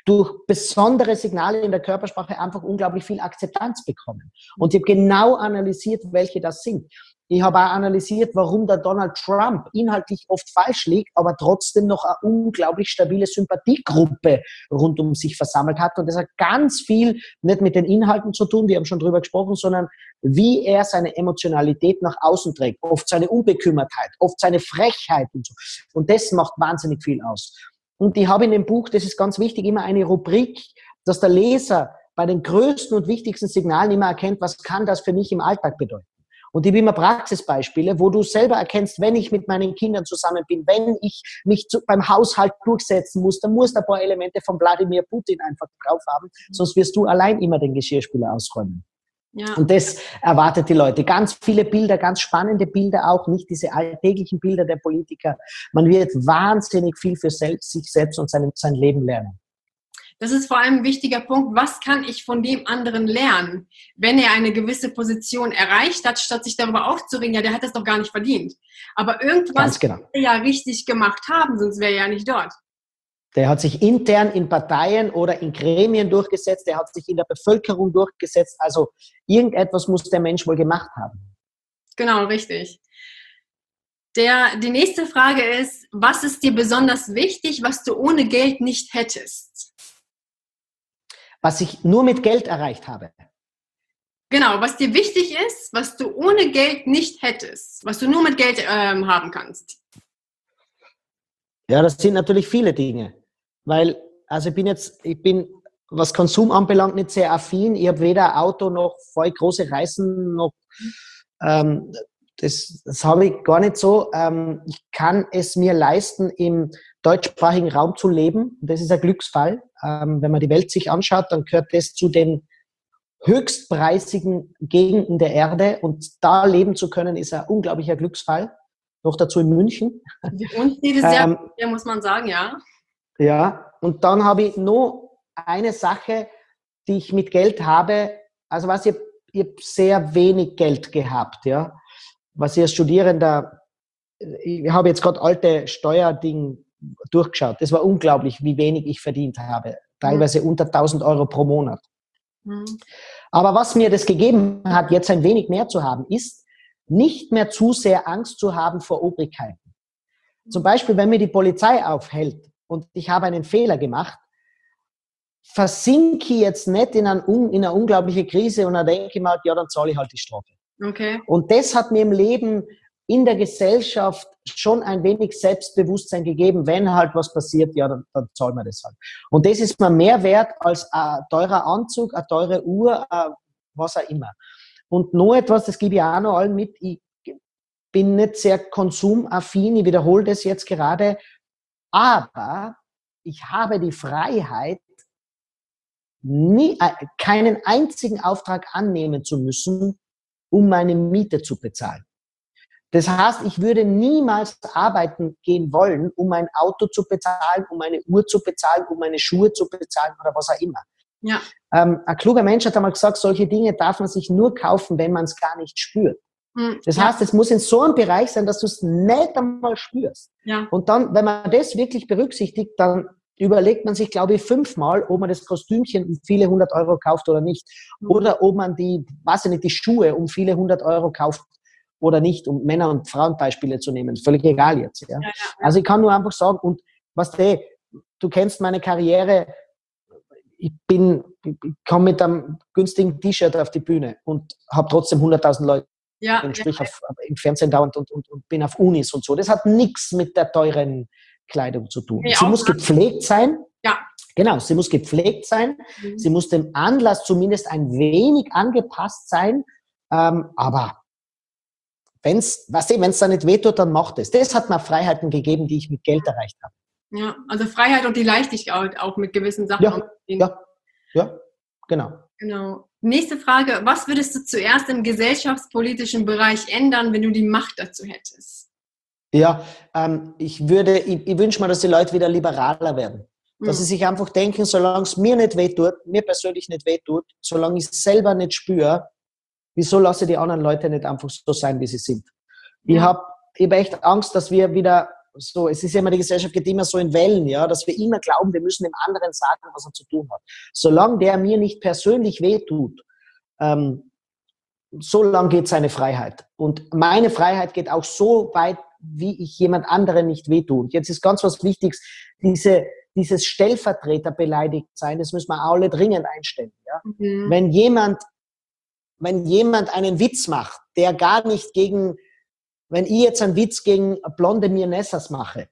durch besondere Signale in der Körpersprache einfach unglaublich viel Akzeptanz bekommen. Und ich habe genau analysiert, welche das sind. Ich habe auch analysiert, warum der Donald Trump inhaltlich oft falsch liegt, aber trotzdem noch eine unglaublich stabile Sympathiegruppe rund um sich versammelt hat. Und das hat ganz viel nicht mit den Inhalten zu tun, wir haben schon drüber gesprochen, sondern wie er seine Emotionalität nach außen trägt. Oft seine Unbekümmertheit, oft seine Frechheit und so. Und das macht wahnsinnig viel aus. Und ich habe in dem Buch, das ist ganz wichtig, immer eine Rubrik, dass der Leser bei den größten und wichtigsten Signalen immer erkennt, was kann das für mich im Alltag bedeuten. Und ich habe immer Praxisbeispiele, wo du selber erkennst, wenn ich mit meinen Kindern zusammen bin, wenn ich mich zu, beim Haushalt durchsetzen muss, dann musst du ein paar Elemente von Wladimir Putin einfach drauf haben, sonst wirst du allein immer den Geschirrspüler ausräumen. Ja. Und das erwartet die Leute. Ganz viele Bilder, ganz spannende Bilder auch, nicht diese alltäglichen Bilder der Politiker. Man wird wahnsinnig viel für selbst, sich selbst und sein, sein Leben lernen. Das ist vor allem ein wichtiger Punkt. Was kann ich von dem anderen lernen, wenn er eine gewisse Position erreicht hat, statt sich darüber aufzuregen, ja, der hat das doch gar nicht verdient. Aber irgendwas genau. muss er ja richtig gemacht haben, sonst wäre er ja nicht dort. Der hat sich intern in Parteien oder in Gremien durchgesetzt, der hat sich in der Bevölkerung durchgesetzt. Also irgendetwas muss der Mensch wohl gemacht haben. Genau, richtig. Der, die nächste Frage ist, was ist dir besonders wichtig, was du ohne Geld nicht hättest? Was ich nur mit Geld erreicht habe. Genau, was dir wichtig ist, was du ohne Geld nicht hättest, was du nur mit Geld ähm, haben kannst. Ja, das sind natürlich viele Dinge, weil, also ich bin jetzt, ich bin, was Konsum anbelangt, nicht sehr affin. Ich habe weder ein Auto noch voll große Reisen noch, ähm, das, das habe ich gar nicht so. Ähm, ich kann es mir leisten, im deutschsprachigen Raum zu leben. Das ist ein Glücksfall. Ähm, wenn man die Welt sich anschaut, dann gehört das zu den höchstpreisigen Gegenden der Erde. Und da leben zu können, ist ein unglaublicher Glücksfall. Noch dazu in München. Und jedes Jahr, ähm, muss man sagen, ja. Ja, und dann habe ich noch eine Sache, die ich mit Geld habe. Also was ich, ich habe sehr wenig Geld gehabt, ja. Was ich als Studierender, ich habe jetzt gerade alte Steuerdinge durchgeschaut. Das war unglaublich, wie wenig ich verdient habe. Teilweise mhm. unter tausend Euro pro Monat. Mhm. Aber was mir das gegeben hat, jetzt ein wenig mehr zu haben, ist, nicht mehr zu sehr Angst zu haben vor Obrigkeiten. Mhm. Zum Beispiel, wenn mir die Polizei aufhält und ich habe einen Fehler gemacht, versinke ich jetzt nicht in, ein, in eine unglaubliche Krise und dann denke ich mir, ja, dann zahle ich halt die Strafe. Okay. Und das hat mir im Leben, in der Gesellschaft schon ein wenig Selbstbewusstsein gegeben, wenn halt was passiert, ja, dann, dann zahlen wir das halt. Und das ist mir mehr wert als ein teurer Anzug, eine teure Uhr, was auch immer. Und noch etwas, das gebe ich auch noch allen mit, ich bin nicht sehr konsumaffin, ich wiederhole das jetzt gerade, aber ich habe die Freiheit, nie, keinen einzigen Auftrag annehmen zu müssen, um meine Miete zu bezahlen. Das heißt, ich würde niemals arbeiten gehen wollen, um ein Auto zu bezahlen, um eine Uhr zu bezahlen, um meine Schuhe zu bezahlen oder was auch immer. Ja. Ähm, ein kluger Mensch hat einmal gesagt, solche Dinge darf man sich nur kaufen, wenn man es gar nicht spürt. Mhm. Das heißt, ja. es muss in so einem Bereich sein, dass du es nicht einmal spürst. Ja. Und dann, wenn man das wirklich berücksichtigt, dann überlegt man sich, glaube ich, fünfmal, ob man das Kostümchen um viele hundert Euro kauft oder nicht. Mhm. Oder ob man die, weiß ich nicht, die Schuhe um viele hundert Euro kauft oder nicht, um Männer- und Frauenbeispiele zu nehmen. Völlig egal jetzt. Ja? Ja, ja, ja. Also ich kann nur einfach sagen, und was du, du kennst meine Karriere, ich bin, ich komme mit einem günstigen T-Shirt auf die Bühne und habe trotzdem hunderttausend Leute ja, im, Sprich ja. auf, im Fernsehen dauernd und, und, und bin auf Unis und so. Das hat nichts mit der teuren Kleidung zu tun. Nee, sie muss gepflegt sein. Ja. Genau, sie muss gepflegt sein. Mhm. Sie muss dem Anlass zumindest ein wenig angepasst sein. Ähm, aber wenn es da nicht wehtut, dann macht es. Das hat mir Freiheiten gegeben, die ich mit Geld erreicht habe. Ja, also Freiheit und die Leichtigkeit auch mit gewissen Sachen. Ja, ja, ja, genau. Genau. Nächste Frage. Was würdest du zuerst im gesellschaftspolitischen Bereich ändern, wenn du die Macht dazu hättest? Ja, ähm, ich würde, ich, ich wünsche mir, dass die Leute wieder liberaler werden. Dass mhm. sie sich einfach denken, solange es mir nicht wehtut, mir persönlich nicht wehtut, solange ich es selber nicht spüre, wieso lasse ich die anderen Leute nicht einfach so sein, wie sie sind? Ja. Ich habe ich hab echt Angst, dass wir wieder so, es ist ja immer, die Gesellschaft geht immer so in Wellen, ja, dass wir immer glauben, wir müssen dem anderen sagen, was er zu tun hat. Solange der mir nicht persönlich wehtut, ähm, so lang geht seine Freiheit. Und meine Freiheit geht auch so weit, wie ich jemand anderen nicht wehtue. Und jetzt ist ganz was Wichtiges, diese, dieses Stellvertreter beleidigt sein, das müssen wir alle dringend einstellen. Ja? Mhm. Wenn jemand, wenn jemand einen Witz macht, der gar nicht gegen, wenn ich jetzt einen Witz gegen blonde Mirnessas mache,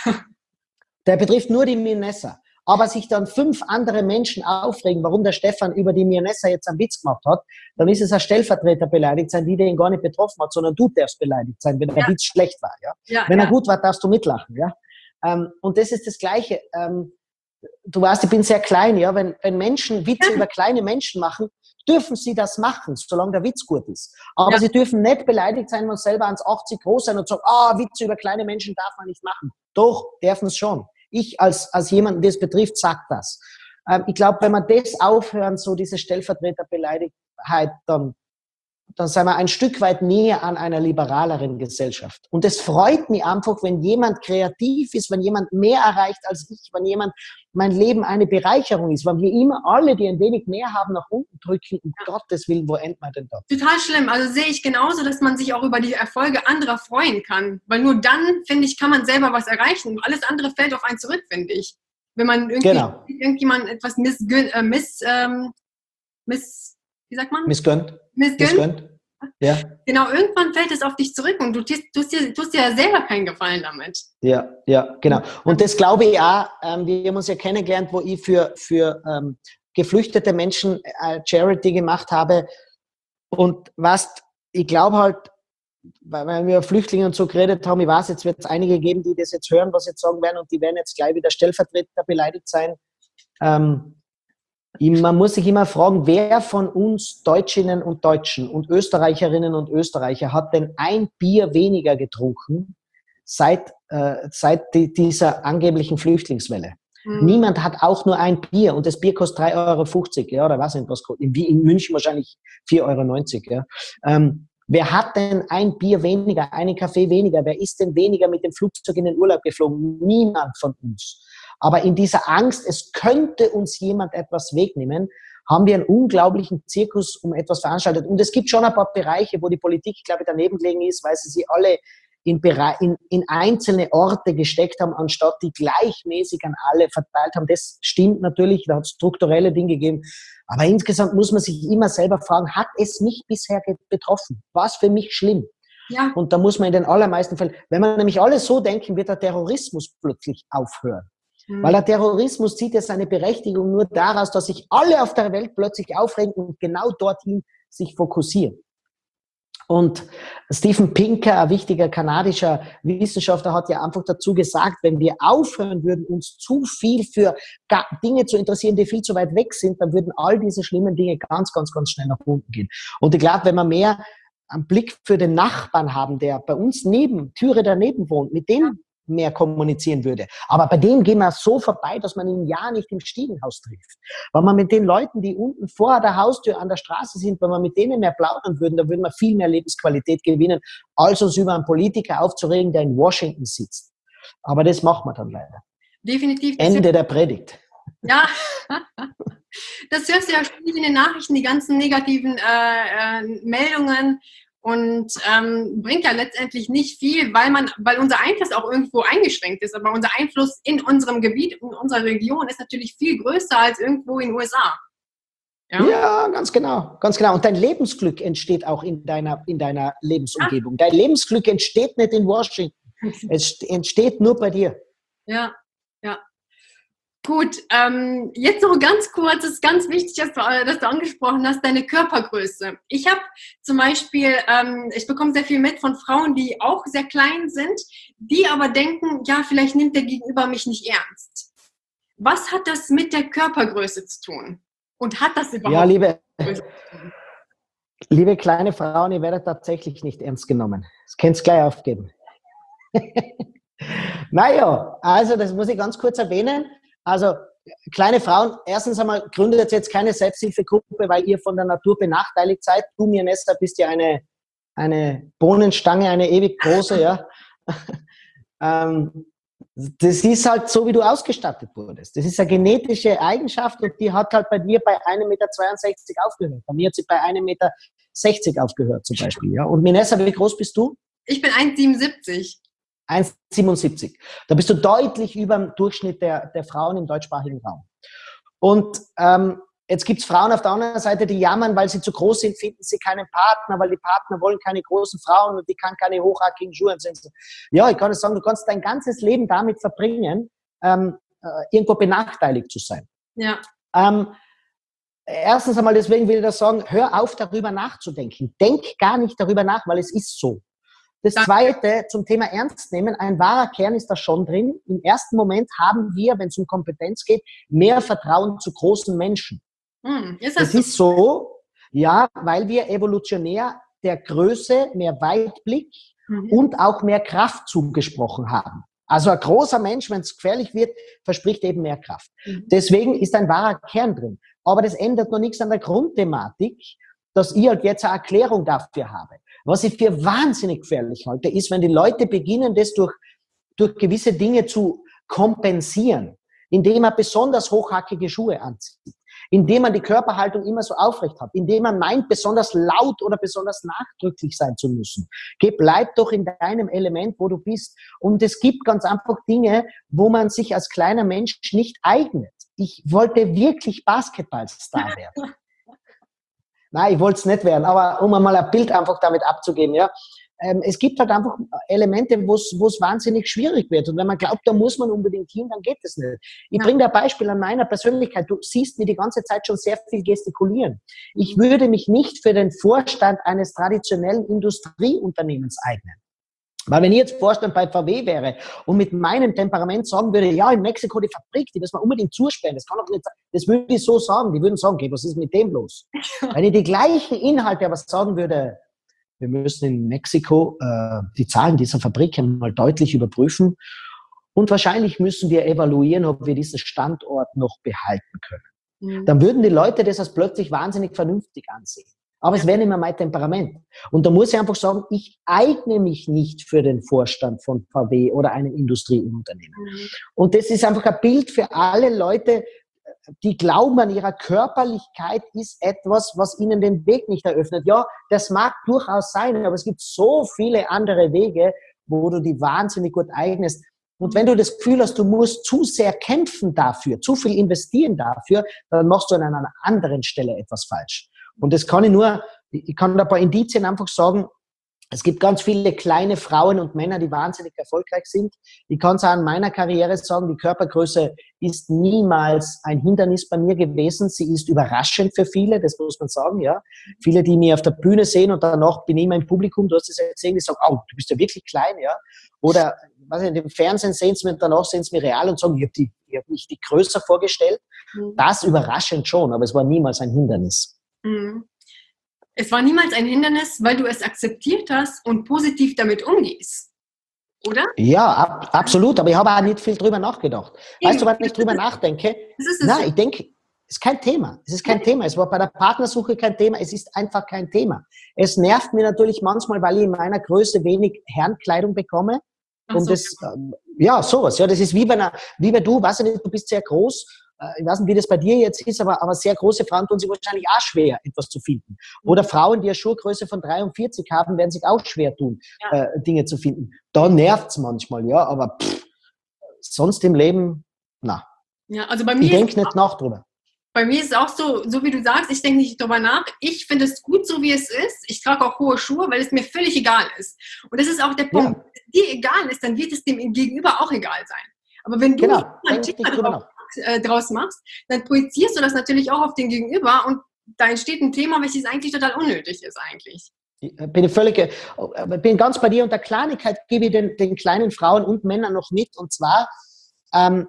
der betrifft nur die Mirnessa, aber sich dann fünf andere Menschen aufregen, warum der Stefan über die Mirnessa jetzt einen Witz gemacht hat, dann ist es ein Stellvertreter beleidigt sein, die den gar nicht betroffen hat, sondern du darfst beleidigt sein, wenn der ja. Witz schlecht war. Ja? Ja, wenn ja. er gut war, darfst du mitlachen. Ja? Ähm, und das ist das Gleiche. Ähm, du weißt, ich bin sehr klein. Ja? Wenn, wenn Menschen Witze ja. über kleine Menschen machen, dürfen sie das machen, solange der Witz gut ist. Aber ja. sie dürfen nicht beleidigt sein, wenn sie selber eins achtzig groß sein und sagen, ah, Witze über kleine Menschen darf man nicht machen. Doch, dürfen es schon. Ich als, als jemand, der es betrifft, sagt das. Ähm, ich glaube, wenn wir das aufhören, so diese Stellvertreterbeleidigtheit, dann, dann sind wir ein Stück weit näher an einer liberaleren Gesellschaft. Und es freut mich einfach, wenn jemand kreativ ist, wenn jemand mehr erreicht als ich, wenn jemand mein Leben eine Bereicherung ist, weil wir immer alle, die ein wenig mehr haben, nach unten drücken. Um ja. Gottes Willen, wo endet man denn da? Total schlimm. Also sehe ich genauso, dass man sich auch über die Erfolge anderer freuen kann. Weil nur dann, finde ich, kann man selber was erreichen. Alles andere fällt auf einen zurück, finde ich. Wenn man irgendwie genau. irgendjemand etwas missgönnt, äh, miss, ähm, miss, wie sagt man? Missgönnt. Missgönnt. Missgönnt. Ja. Genau, irgendwann fällt es auf dich zurück und du tust, tust, dir, tust dir ja selber keinen Gefallen damit. Ja, ja, genau. Und das glaube ich auch, ähm, wir haben uns ja kennengelernt, wo ich für, für ähm, geflüchtete Menschen äh, Charity gemacht habe. Und was, ich glaube halt, weil, weil wir über Flüchtlinge und so geredet haben, ich weiß, jetzt wird es einige geben, die das jetzt hören, was jetzt sagen werden, und die werden jetzt gleich wieder Stellvertreter beleidigt sein. Ähm, Man muss sich immer fragen, wer von uns Deutschinnen und Deutschen und Österreicherinnen und Österreicher hat denn ein Bier weniger getrunken seit, äh, seit die, dieser angeblichen Flüchtlingswelle? Mhm. Niemand hat auch nur ein Bier und das Bier kostet drei Euro fünfzig, ja, oder was nicht, was kostet. In, in München wahrscheinlich vier Euro neunzig. Ja. Ähm, wer hat denn ein Bier weniger, einen Kaffee weniger? Wer ist denn weniger mit dem Flugzeug in den Urlaub geflogen? Niemand von uns. Aber in dieser Angst, es könnte uns jemand etwas wegnehmen, haben wir einen unglaublichen Zirkus um etwas veranstaltet. Und es gibt schon ein paar Bereiche, wo die Politik, glaube ich, daneben gelegen ist, weil sie sie alle in, in, in einzelne Orte gesteckt haben, anstatt die gleichmäßig an alle verteilt haben. Das stimmt natürlich, da hat es strukturelle Dinge gegeben. Aber insgesamt muss man sich immer selber fragen, hat es mich bisher betroffen? War es für mich schlimm? Ja. Und da muss man in den allermeisten Fällen, wenn man nämlich alles so denken, wird der Terrorismus plötzlich aufhören. Mhm. Weil der Terrorismus zieht ja seine Berechtigung nur daraus, dass sich alle auf der Welt plötzlich aufregen und genau dorthin sich fokussieren. Und Steven Pinker, ein wichtiger kanadischer Wissenschaftler, hat ja einfach dazu gesagt, wenn wir aufhören würden, uns zu viel für Dinge zu interessieren, die viel zu weit weg sind, dann würden all diese schlimmen Dinge ganz, ganz, ganz schnell nach unten gehen. Und ich glaube, wenn wir mehr einen Blick für den Nachbarn haben, der bei uns neben, Türe daneben wohnt, mit dem mehr kommunizieren würde. Aber bei dem gehen wir so vorbei, dass man ihn ja nicht im Stiegenhaus trifft. Wenn man mit den Leuten, die unten vor der Haustür an der Straße sind, wenn wir mit denen mehr plaudern würden, dann würden wir viel mehr Lebensqualität gewinnen, als uns über einen Politiker aufzuregen, der in Washington sitzt. Aber das macht man dann leider. Definitiv. Ende der Predigt. Ja, das hörst du ja ständig in den Nachrichten, die ganzen negativen äh, äh, Meldungen. Und ähm, bringt ja letztendlich nicht viel, weil man, weil unser Einfluss auch irgendwo eingeschränkt ist. Aber unser Einfluss in unserem Gebiet, in unserer Region ist natürlich viel größer als irgendwo in den U S A. Ja, ja, ganz genau, ganz genau. Und dein Lebensglück entsteht auch in deiner, in deiner Lebensumgebung. Ja. Dein Lebensglück entsteht nicht in Washington. Es entsteht nur bei dir. Ja, ja. Gut, ähm, jetzt noch ganz kurz, es ist ganz wichtig, dass du, dass du angesprochen hast, deine Körpergröße. Ich habe zum Beispiel, ähm, ich bekomme sehr viel mit von Frauen, die auch sehr klein sind, die aber denken, ja, vielleicht nimmt der Gegenüber mich nicht ernst. Was hat das mit der Körpergröße zu tun? Und hat das überhaupt... Ja, liebe, liebe kleine Frauen, ihr werdet tatsächlich nicht ernst genommen. Das könnt ihr gleich aufgeben. Naja, also das muss ich ganz kurz erwähnen. Also kleine Frauen, erstens einmal gründet jetzt keine Selbsthilfegruppe, weil ihr von der Natur benachteiligt seid. Du, Mirnessa, bist ja eine, eine Bohnenstange, eine ewig große, ja. Ähm, das ist halt so, wie du ausgestattet wurdest. Das ist eine genetische Eigenschaft und die hat halt bei dir bei einem Meter zweiundsechzig aufgehört. Bei mir hat sie bei einem Meter sechzig aufgehört zum Beispiel. Ja. Und Minessa, wie groß bist du? Ich bin eins Komma siebenundsiebzig. eins Komma siebenundsiebzig. Da bist du deutlich über dem Durchschnitt der, der Frauen im deutschsprachigen Raum. Und ähm, jetzt gibt es Frauen auf der anderen Seite, die jammern, weil sie zu groß sind, finden sie keinen Partner, weil die Partner wollen keine großen Frauen und die kann keine hochhackigen Schuhe anziehen. Ja, ich kann das sagen, du kannst dein ganzes Leben damit verbringen, ähm, äh, irgendwo benachteiligt zu sein. Ja. Ähm, erstens einmal, deswegen will ich das sagen, hör auf, darüber nachzudenken. Denk gar nicht darüber nach, weil es ist so. Das Zweite, zum Thema Ernst nehmen, ein wahrer Kern ist da schon drin. Im ersten Moment haben wir, wenn es um Kompetenz geht, mehr Vertrauen zu großen Menschen. Hm, ist das das so? ist so, ja, weil wir evolutionär der Größe mehr Weitblick mhm. und auch mehr Kraft zugesprochen haben. Also ein großer Mensch, wenn es gefährlich wird, verspricht eben mehr Kraft. Mhm. Deswegen ist ein wahrer Kern drin. Aber das ändert noch nichts an der Grundthematik, dass ich halt jetzt eine Erklärung dafür habe. Was ich für wahnsinnig gefährlich halte, ist, wenn die Leute beginnen, das durch, durch gewisse Dinge zu kompensieren, indem man besonders hochhackige Schuhe anzieht, indem man die Körperhaltung immer so aufrecht hat, indem man meint, besonders laut oder besonders nachdrücklich sein zu müssen. Geh, bleib doch in deinem Element, wo du bist. Und es gibt ganz einfach Dinge, wo man sich als kleiner Mensch nicht eignet. Ich wollte wirklich Basketballstar werden. Nein, ich wollte es nicht werden, aber um einmal ein Bild einfach damit abzugeben, ja. Ähm, es gibt halt einfach Elemente, wo es wahnsinnig schwierig wird. Und wenn man glaubt, da muss man unbedingt hin, dann geht es nicht. Ich ja. bringe dir ein Beispiel an meiner Persönlichkeit. Du siehst mir die ganze Zeit schon sehr viel gestikulieren. Ich würde mich nicht für den Vorstand eines traditionellen Industrieunternehmens eignen. Weil wenn ich jetzt Vorstand bei V W wäre und mit meinem Temperament sagen würde, ja, in Mexiko die Fabrik, die müssen wir unbedingt zusperren, das kann doch nicht sein. Das würde ich so sagen. Die würden sagen, okay, was ist mit dem los? Wenn ich die gleichen Inhalte aber sagen würde, wir müssen in Mexiko äh, die Zahlen dieser Fabrik mal deutlich überprüfen und wahrscheinlich müssen wir evaluieren, ob wir diesen Standort noch behalten können. Mhm. Dann würden die Leute das als plötzlich wahnsinnig vernünftig ansehen. Aber es wäre nicht mehr mein Temperament. Und da muss ich einfach sagen, ich eigne mich nicht für den Vorstand von V W oder einem Industrieunternehmen. Mhm. Und das ist einfach ein Bild für alle Leute, die glauben an ihrer Körperlichkeit ist etwas, was ihnen den Weg nicht eröffnet. Ja, das mag durchaus sein, aber es gibt so viele andere Wege, wo du die wahnsinnig gut eignest. Und wenn du das Gefühl hast, du musst zu sehr kämpfen dafür, zu viel investieren dafür, dann machst du an einer anderen Stelle etwas falsch. Und das kann ich nur, ich kann da ein paar Indizien einfach sagen, es gibt ganz viele kleine Frauen und Männer, die wahnsinnig erfolgreich sind. Ich kann es auch an meiner Karriere sagen, die Körpergröße ist niemals ein Hindernis bei mir gewesen. Sie ist überraschend für viele, das muss man sagen, ja. Viele, die mich auf der Bühne sehen und danach bin ich immer im Publikum, du hast es ja gesehen, die sagen, oh, du bist ja wirklich klein, ja. Oder, weiß ich, im Fernsehen sehen sie mich und danach sehen sie mich real und sagen, ich habe die, ich hab mich die größer vorgestellt. Das überraschend schon, aber es war niemals ein Hindernis. Mhm. Es war niemals ein Hindernis, weil du es akzeptiert hast und positiv damit umgehst, oder? Ja, ab, absolut, aber ich habe auch nicht viel drüber nachgedacht. Eben. Weißt du, was ich drüber nachdenke? Nein, ich denke, es ist kein Thema. Es ist kein ja. Thema. Es war bei der Partnersuche kein Thema. Es ist einfach kein Thema. Es nervt mir natürlich manchmal, weil ich in meiner Größe wenig Herrenkleidung bekomme. Ach und so. das, ja, sowas. Ja, das ist wie bei einer, wie bei du, weißt du nicht, du bist sehr groß. Ich weiß nicht, wie das bei dir jetzt ist, aber, aber sehr große Frauen tun sich wahrscheinlich auch schwer, etwas zu finden. Oder Frauen, die eine Schuhgröße von dreiundvierzig haben, werden sich auch schwer tun, ja. äh, Dinge zu finden. Da nervt's manchmal, ja, aber pff, sonst im Leben, na. Ja, also bei mir ich denke nicht nach drüber. Bei mir ist es auch so, so wie du sagst, ich denke nicht drüber nach. Ich finde es gut, so wie es ist. Ich trage auch hohe Schuhe, weil es mir völlig egal ist. Und das ist auch der Punkt. Ja. Wenn dir egal ist, dann wird es dem Gegenüber auch egal sein. Aber wenn du genau. ein Thema drauf, äh, draus machst, dann projizierst du das natürlich auch auf den Gegenüber und da entsteht ein Thema, welches eigentlich total unnötig ist eigentlich. Ich bin völlig, bin ganz bei dir und der Kleinigkeit gebe ich den, den kleinen Frauen und Männern noch mit und zwar ähm,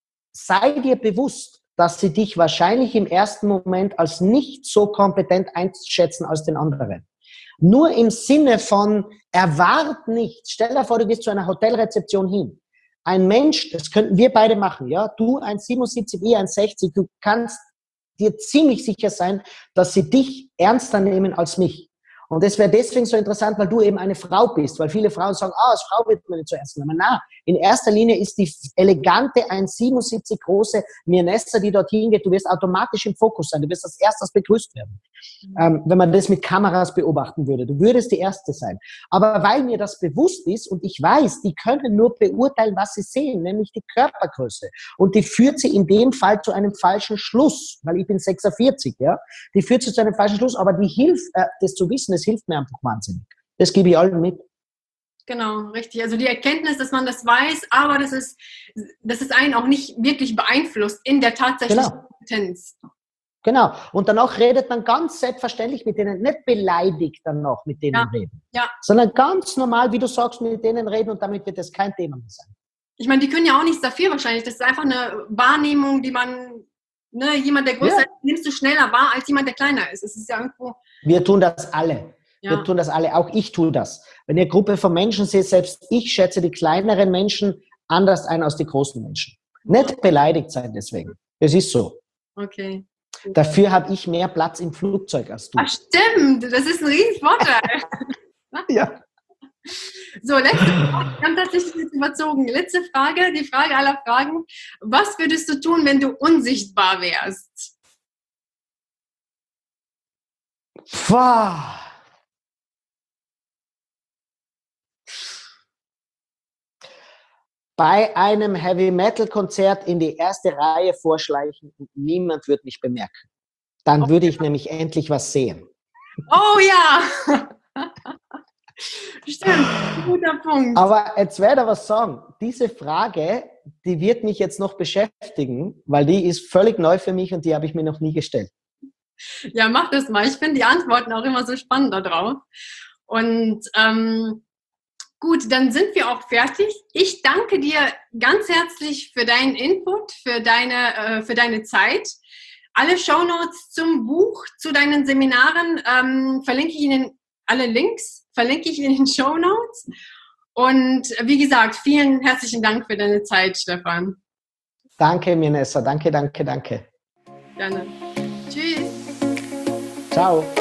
sei dir bewusst, dass sie dich wahrscheinlich im ersten Moment als nicht so kompetent einschätzen als den anderen. Nur im Sinne von erwart nicht, stell dir vor, du gehst zu einer Hotelrezeption hin. Ein Mensch, das könnten wir beide machen, ja, du eins Komma siebenundsiebzig, ich eins Komma sechzig, du kannst dir ziemlich sicher sein, dass sie dich ernster nehmen als mich. Und das wäre deswegen so interessant, weil du eben eine Frau bist, weil viele Frauen sagen, ah, als Frau wird man nicht zuerst genommen. Nein, in erster Linie ist die elegante eins Komma siebenundsiebzig große Mirnessa, die dorthin geht, du wirst automatisch im Fokus sein, du wirst als erstes begrüßt werden. Mhm. Ähm, wenn man das mit Kameras beobachten würde, du würdest die Erste sein. Aber weil mir das bewusst ist und ich weiß, die können nur beurteilen, was sie sehen, nämlich die Körpergröße. Und die führt sie in dem Fall zu einem falschen Schluss, weil ich bin sechsundvierzig, ja. Die führt sie zu einem falschen Schluss, aber die hilft, äh, das zu wissen, es hilft mir einfach wahnsinnig. Das gebe ich allen mit. Genau, richtig. Also die Erkenntnis, dass man das weiß, aber das ist, dass es einen auch nicht wirklich beeinflusst in der tatsächlichen genau. Kompetenz. Genau. Und danach redet man ganz selbstverständlich mit denen, nicht beleidigt dann noch mit denen ja. reden, ja. sondern ganz normal, wie du sagst, mit denen reden und damit wird das kein Thema mehr sein. Ich meine, die können ja auch nichts dafür wahrscheinlich. Das ist einfach eine Wahrnehmung, die man, ne, jemand, der größer ja. ist, nimmst du schneller wahr, als jemand, der kleiner ist. Es ist ja irgendwo... Wir tun das alle. Ja. Wir tun das alle. Auch ich tue das. Wenn ihr eine Gruppe von Menschen seht, selbst ich schätze die kleineren Menschen anders ein als die großen Menschen. Nicht beleidigt sein deswegen. Es ist so. Okay. Dafür habe ich mehr Platz im Flugzeug als du. Ach stimmt, das ist ein riesen Vorteil. ja. So, letzte Frage. Wir haben tatsächlich jetzt überzogen. Letzte Frage, die Frage aller Fragen. Was würdest du tun, wenn du unsichtbar wärst? Boah. Bei einem Heavy-Metal-Konzert in die erste Reihe vorschleichen und niemand wird mich bemerken. Dann okay. würde ich nämlich endlich was sehen. Oh ja! Stimmt, guter Punkt. Aber jetzt werde ich was sagen. Diese Frage, die wird mich jetzt noch beschäftigen, weil die ist völlig neu für mich und die habe ich mir noch nie gestellt. Ja, mach das mal. Ich finde die Antworten auch immer so spannend da drauf. Und ähm, gut, dann sind wir auch fertig. Ich danke dir ganz herzlich für deinen Input, für deine, äh, für deine Zeit. Alle Shownotes zum Buch, zu deinen Seminaren ähm, verlinke ich Ihnen, alle Links verlinke ich in den Shownotes. Und wie gesagt, vielen herzlichen Dank für deine Zeit, Stefan. Danke, Mirnessa. Danke, danke, danke. Gerne. Tschüss. Ciao.